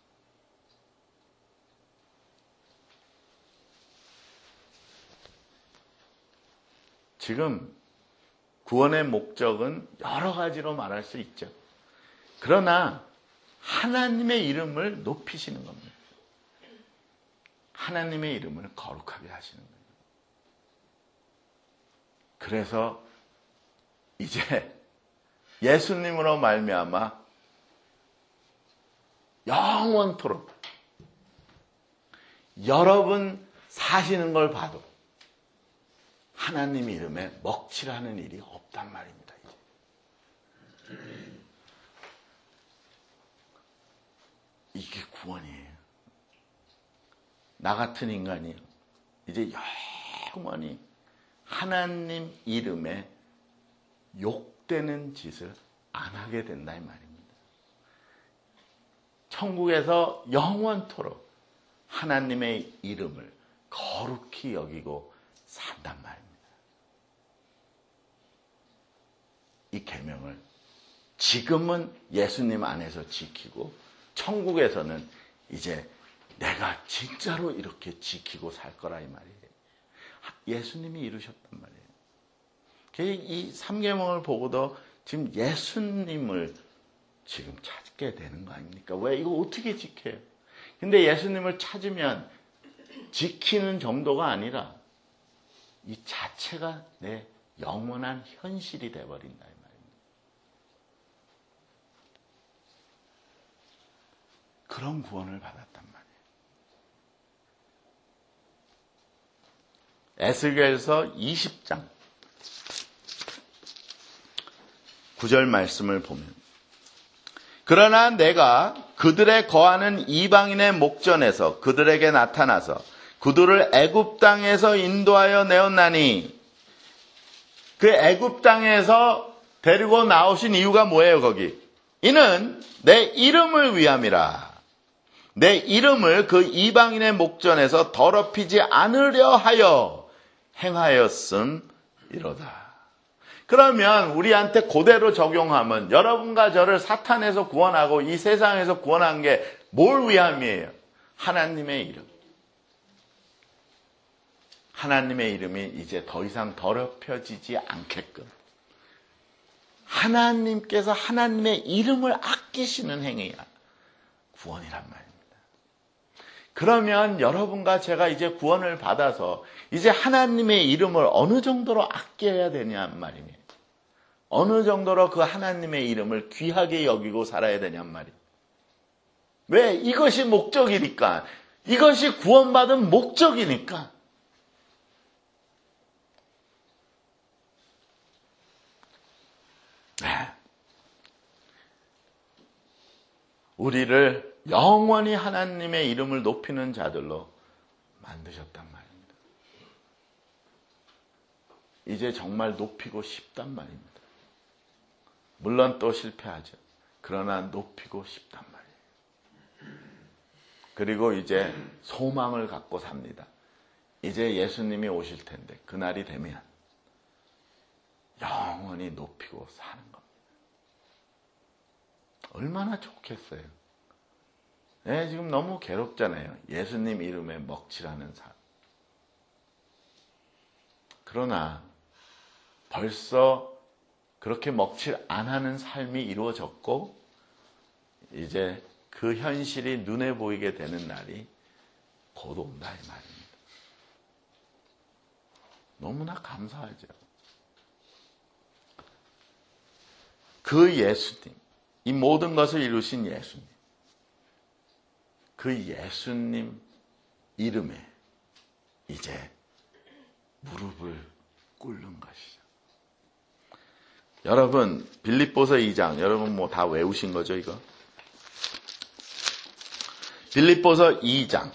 A: 지금 구원의 목적은 여러 가지로 말할 수 있죠. 그러나 하나님의 이름을 높이시는 겁니다. 하나님의 이름을 거룩하게 하시는 거예요. 그래서 이제 예수님으로 말미암아 영원토록 여러분 사시는 걸 봐도 하나님 이름에 먹칠하는 일이 없단 말입니다. 이게 구원이에요. 나 같은 인간이 이제 영원히 하나님 이름에 욕되는 짓을 안 하게 된다 이 말입니다. 천국에서 영원토록 하나님의 이름을 거룩히 여기고 산단 말입니다. 이 계명을 지금은 예수님 안에서 지키고 천국에서는 이제 내가 진짜로 이렇게 지키고 살 거라 이 말이에요. 예수님이 이루셨단 말이에요. 이 3계명을 보고도 지금 예수님을 지금 찾게 되는 거 아닙니까? 왜 이거 어떻게 지켜요? 근데 예수님을 찾으면 지키는 정도가 아니라 이 자체가 내 영원한 현실이 되어버린다 이 말입니다. 그런 구원을 받았단 말이에요. 에스겔서 20장 9절 말씀을 보면, 그러나 내가 그들의 거하는 이방인의 목전에서 그들에게 나타나서 그들을 애굽 땅에서 인도하여 내었나니, 그 애굽 땅에서 데리고 나오신 이유가 뭐예요? 거기 이는 내 이름을 위함이라. 내 이름을 그 이방인의 목전에서 더럽히지 않으려 하여 행하였음이로다. 그러면 우리한테 그대로 적용하면 여러분과 저를 사탄에서 구원하고 이 세상에서 구원한 게 뭘 위함이에요? 하나님의 이름. 하나님의 이름이 이제 더 이상 더럽혀지지 않게끔 하나님께서 하나님의 이름을 아끼시는 행위야 구원이란 말입니다. 그러면 여러분과 제가 이제 구원을 받아서 이제 하나님의 이름을 어느 정도로 아껴야 되냐는 말이에요. 어느 정도로 그 하나님의 이름을 귀하게 여기고 살아야 되냐는 말이에요. 왜? 이것이 목적이니까. 이것이 구원받은 목적이니까. 네. 우리를 영원히 하나님의 이름을 높이는 자들로 만드셨단 말입니다. 이제 정말 높이고 싶단 말입니다. 물론 또 실패하죠. 그러나 높이고 싶단 말이에요. 그리고 이제 소망을 갖고 삽니다. 이제 예수님이 오실 텐데 그날이 되면 영원히 높이고 사는 겁니다. 얼마나 좋겠어요. 네, 지금 너무 괴롭잖아요. 예수님 이름에 먹칠하는 삶. 그러나 벌써 그렇게 먹칠 안 하는 삶이 이루어졌고 이제 그 현실이 눈에 보이게 되는 날이 곧 온다 이 말입니다. 너무나 감사하죠. 그 예수님, 이 모든 것을 이루신 예수님, 그 예수님 이름에 이제 무릎을 꿇는 것이죠. 여러분, 빌립보서 2장, 여러분 뭐 다 외우신 거죠, 이거? 빌립보서 2장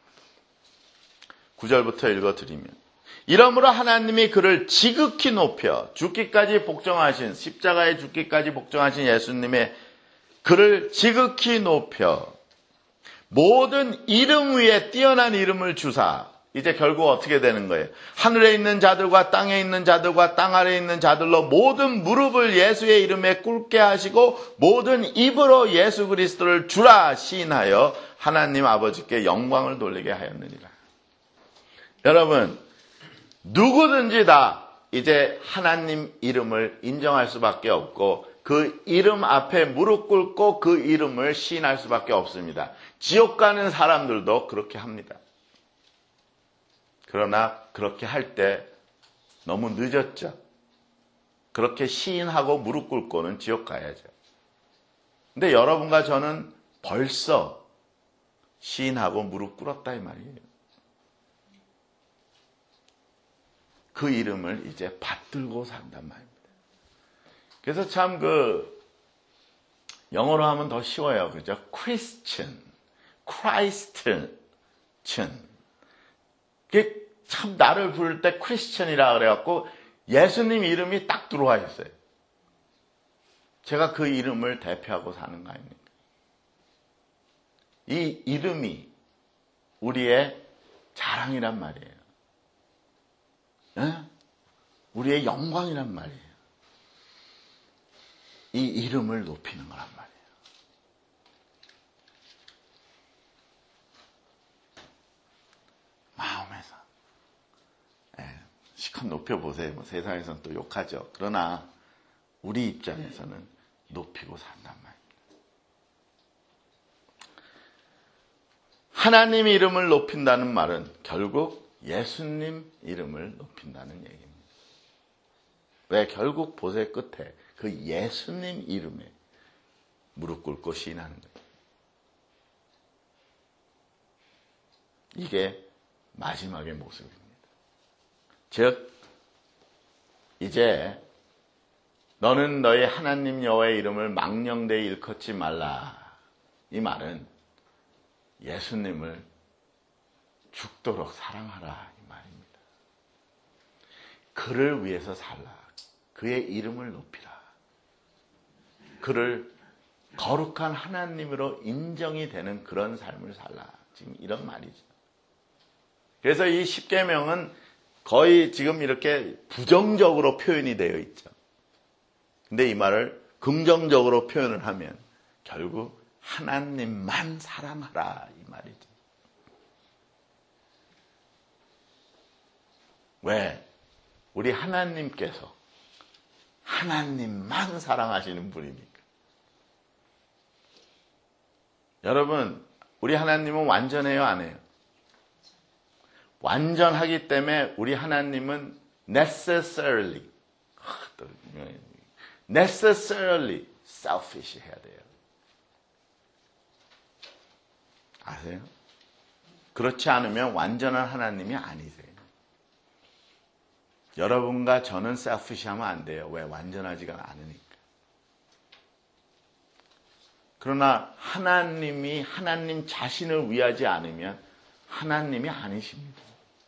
A: 9절부터 읽어드리면, 이러므로 하나님이 그를 지극히 높여 죽기까지 복종하신, 십자가에 죽기까지 복종하신 예수님의 그를 지극히 높여 모든 이름 위에 뛰어난 이름을 주사, 이제 결국 어떻게 되는 거예요? 하늘에 있는 자들과 땅에 있는 자들과 땅 아래에 있는 자들로 모든 무릎을 예수의 이름에 꿇게 하시고 모든 입으로 예수 그리스도를 주라 시인하여 하나님 아버지께 영광을 돌리게 하였느니라. 여러분, 누구든지 다 이제 하나님 이름을 인정할 수밖에 없고 그 이름 앞에 무릎 꿇고 그 이름을 시인할 수밖에 없습니다. 지옥 가는 사람들도 그렇게 합니다. 그러나 그렇게 할 때 너무 늦었죠. 그렇게 시인하고 무릎 꿇고는 지옥 가야죠. 근데 여러분과 저는 벌써 시인하고 무릎 꿇었다 이 말이에요. 그 이름을 이제 받들고 산단 말입니다. 그래서 참 영어로 하면 더 쉬워요. 그죠? Christian, 그게 참 나를 부를 때 크리스천이라 그래갖고 예수님 이름이 딱 들어와 있어요. 제가 그 이름을 대표하고 사는 거 아닙니까? 이 이름이 우리의 자랑이란 말이에요. 우리의 영광이란 말이에요. 이 이름을 높이는 거란 말이에요. 마음에서. 시컷 높여보세요. 뭐 세상에서는 또 욕하죠. 그러나 우리 입장에서는 높이고 산단 말입니다. 하나님 이름을 높인다는 말은 결국 예수님 이름을 높인다는 얘기입니다. 왜? 결국 보세 끝에 그 예수님 이름에 무릎 꿇고 시인하는 거예요. 이게 마지막의 모습입니다. 즉 이제 너는 너의 하나님 여호와의 이름을 망령되이 일컫지 말라. 이 말은 예수님을 죽도록 사랑하라 이 말입니다. 그를 위해서 살라. 그의 이름을 높이라. 그를 거룩한 하나님으로 인정이 되는 그런 삶을 살라. 지금 이런 말이죠. 그래서 이 십계명은 거의 지금 이렇게 부정적으로 표현이 되어 있죠. 근데 이 말을 긍정적으로 표현을 하면 결국 하나님만 사랑하라 이 말이죠. 왜? 우리 하나님께서 하나님만 사랑하시는 분이니까. 여러분, 우리 하나님은 완전해요, 안 해요? 완전하기 때문에 우리 하나님은 necessarily selfish 해야 돼요. 아세요? 그렇지 않으면 완전한 하나님이 아니세요. 여러분과 저는 selfish 하면 안 돼요. 왜? 완전하지가 않으니까. 그러나 하나님이 하나님 자신을 위하지 않으면 하나님이 아니십니다.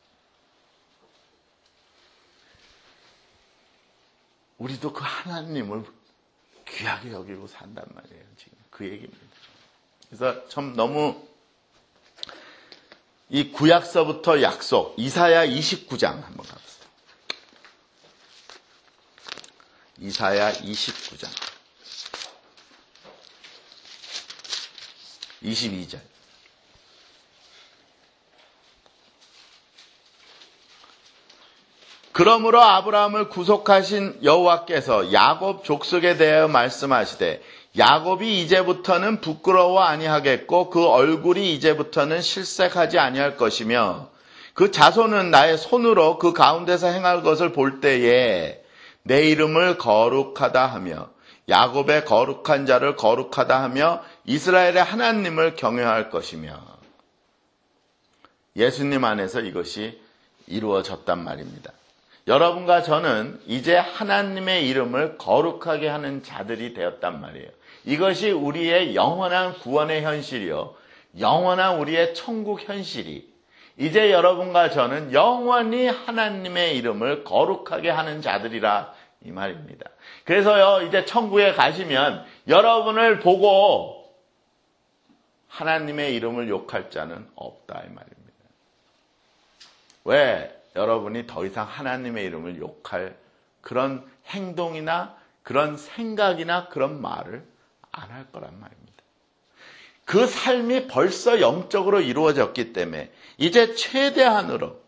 A: 우리도 그 하나님을 귀하게 여기고 산단 말이에요. 지금 그 얘기입니다. 그래서 참 너무 이 구약서부터 약속, 이사야 29장 한번 가보세요. 이사야 29장 22절. 그러므로 아브라함을 구속하신 여호와께서 야곱 족속에 대하여 말씀하시되 야곱이 이제부터는 부끄러워 아니하겠고 그 얼굴이 이제부터는 실색하지 아니할 것이며 그 자손은 나의 손으로 그 가운데서 행할 것을 볼 때에 내 이름을 거룩하다 하며 야곱의 거룩한 자를 거룩하다 하며 이스라엘의 하나님을 경외할 것이며 예수님 안에서 이것이 이루어졌단 말입니다. 여러분과 저는 이제 하나님의 이름을 거룩하게 하는 자들이 되었단 말이에요. 이것이 우리의 영원한 구원의 현실이요. 영원한 우리의 천국 현실이 이제 여러분과 저는 영원히 하나님의 이름을 거룩하게 하는 자들이라 이 말입니다. 그래서요, 이제 천국에 가시면 여러분을 보고 하나님의 이름을 욕할 자는 없다 이 말입니다. 왜? 여러분이 더 이상 하나님의 이름을 욕할 그런 행동이나 그런 생각이나 그런 말을 안 할 거란 말입니다. 그 삶이 벌써 영적으로 이루어졌기 때문에 이제 최대한으로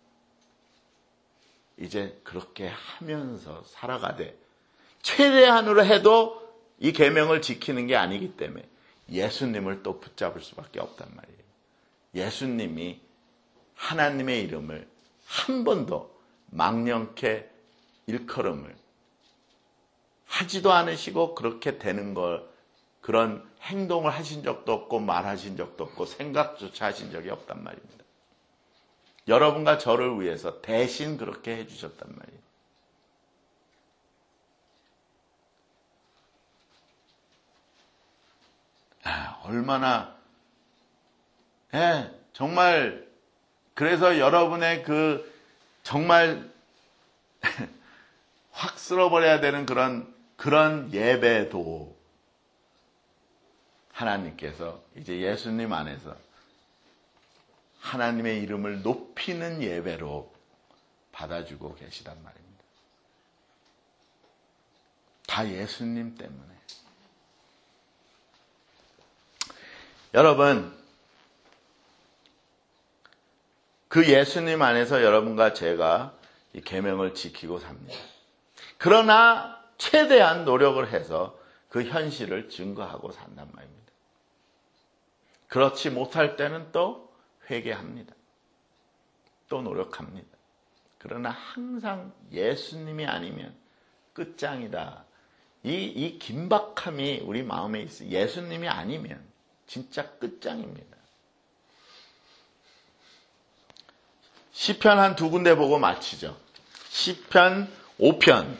A: 이제 그렇게 하면서 살아가되 최대한으로 해도 이 계명을 지키는 게 아니기 때문에 예수님을 또 붙잡을 수밖에 없단 말이에요. 예수님이 하나님의 이름을 한 번도 망령케 일컬음을 하지도 않으시고 그렇게 되는 걸 그런 행동을 하신 적도 없고 말하신 적도 없고 생각조차 하신 적이 없단 말입니다. 여러분과 저를 위해서 대신 그렇게 해주셨단 말이에요. 얼마나 정말 그래서 여러분의 그 정말 확 쓸어버려야 되는 그런 예배도 하나님께서 이제 예수님 안에서 하나님의 이름을 높이는 예배로 받아주고 계시단 말입니다. 다 예수님 때문에. 여러분, 그 예수님 안에서 여러분과 제가 이 계명을 지키고 삽니다. 그러나 최대한 노력을 해서 그 현실을 증거하고 산단 말입니다. 그렇지 못할 때는 또 회개합니다. 또 노력합니다. 그러나 항상 예수님이 아니면 끝장이다. 이 긴박함이 우리 마음에 있어요. 예수님이 아니면 진짜 끝장입니다. 시편 한 두 군데 보고 마치죠. 시편 5편.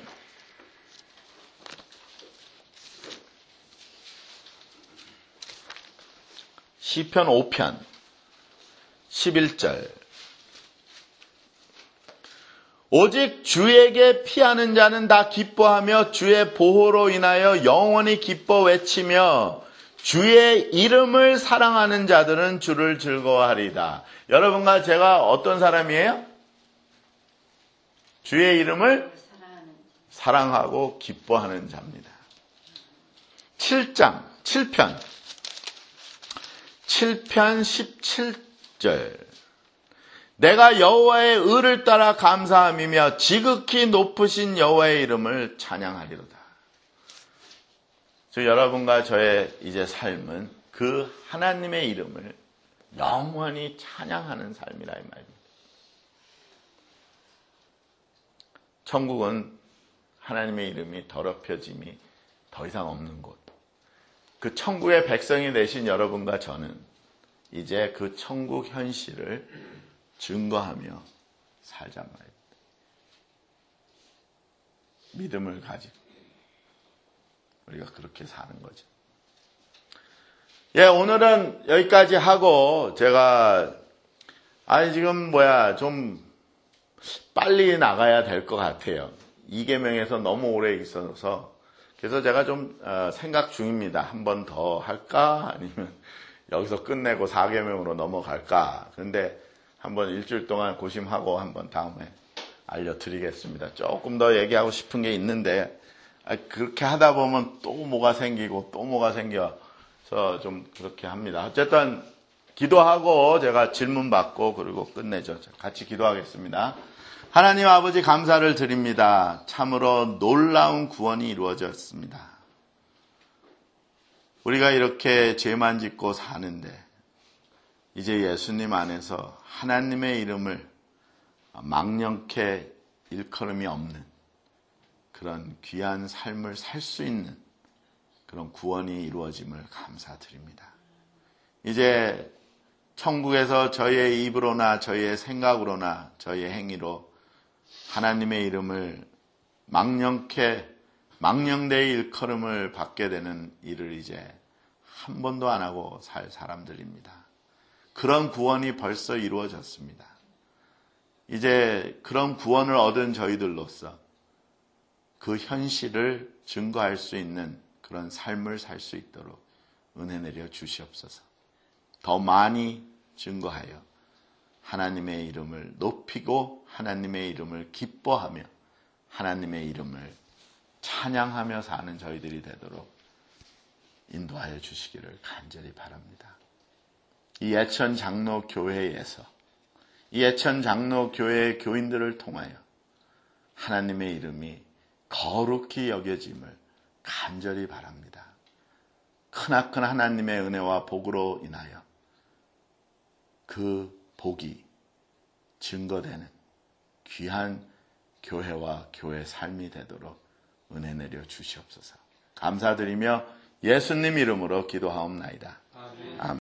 A: 시편 5편 11절. 오직 주에게 피하는 자는 다 기뻐하며 주의 보호로 인하여 영원히 기뻐 외치며 주의 이름을 사랑하는 자들은 주를 즐거워하리다. 여러분과 제가 어떤 사람이에요? 주의 이름을 사랑하고 기뻐하는 자입니다. 7편 17절. 내가 여호와의 의를 따라 감사함이며 지극히 높으신 여호와의 이름을 찬양하리로다. 여러분과 저의 이제 삶은 그 하나님의 이름을 영원히 찬양하는 삶이라 이 말입니다. 천국은 하나님의 이름이 더럽혀짐이 더 이상 없는 곳. 그 천국의 백성이 되신 여러분과 저는 이제 그 천국 현실을 증거하며 살잔 말입니다. 믿음을 가지고 우리가 그렇게 사는 거죠. 오늘은 여기까지 하고 제가 지금 좀 빨리 나가야 될 것 같아요. 2계명에서 너무 오래 있어서 그래서 제가 좀 생각 중입니다. 한 번 더 할까? 아니면 여기서 끝내고 4계명으로 넘어갈까? 그런데 한번 일주일 동안 고심하고 한번 다음에 알려드리겠습니다. 조금 더 얘기하고 싶은 게 있는데 그렇게 하다 보면 또 뭐가 생기고 또 뭐가 생겨서 좀 그렇게 합니다. 어쨌든 기도하고 제가 질문 받고 그리고 끝내죠. 같이 기도하겠습니다. 하나님 아버지 감사를 드립니다. 참으로 놀라운 구원이 이루어졌습니다. 우리가 이렇게 죄만 짓고 사는데 이제 예수님 안에서 하나님의 이름을 망령케 일컬음이 없는 그런 귀한 삶을 살 수 있는 그런 구원이 이루어짐을 감사드립니다. 이제 천국에서 저희의 입으로나 저희의 생각으로나 저희의 행위로 하나님의 이름을 망령되이 일컬음을 받게 되는 일을 이제 한 번도 안 하고 살 사람들입니다. 그런 구원이 벌써 이루어졌습니다. 이제 그런 구원을 얻은 저희들로서 그 현실을 증거할 수 있는 그런 삶을 살 수 있도록 은혜 내려 주시옵소서. 더 많이 증거하여 하나님의 이름을 높이고 하나님의 이름을 기뻐하며 하나님의 이름을 찬양하며 사는 저희들이 되도록 인도하여 주시기를 간절히 바랍니다. 이 예천 장로 교회에서 이 예천 장로 교회의 교인들을 통하여 하나님의 이름이 거룩히 여겨짐을 간절히 바랍니다. 크나큰 하나님의 은혜와 복으로 인하여 그 복이 증거되는 귀한 교회와 교회 삶이 되도록 은혜 내려 주시옵소서. 감사드리며 예수님 이름으로 기도하옵나이다. 아멘.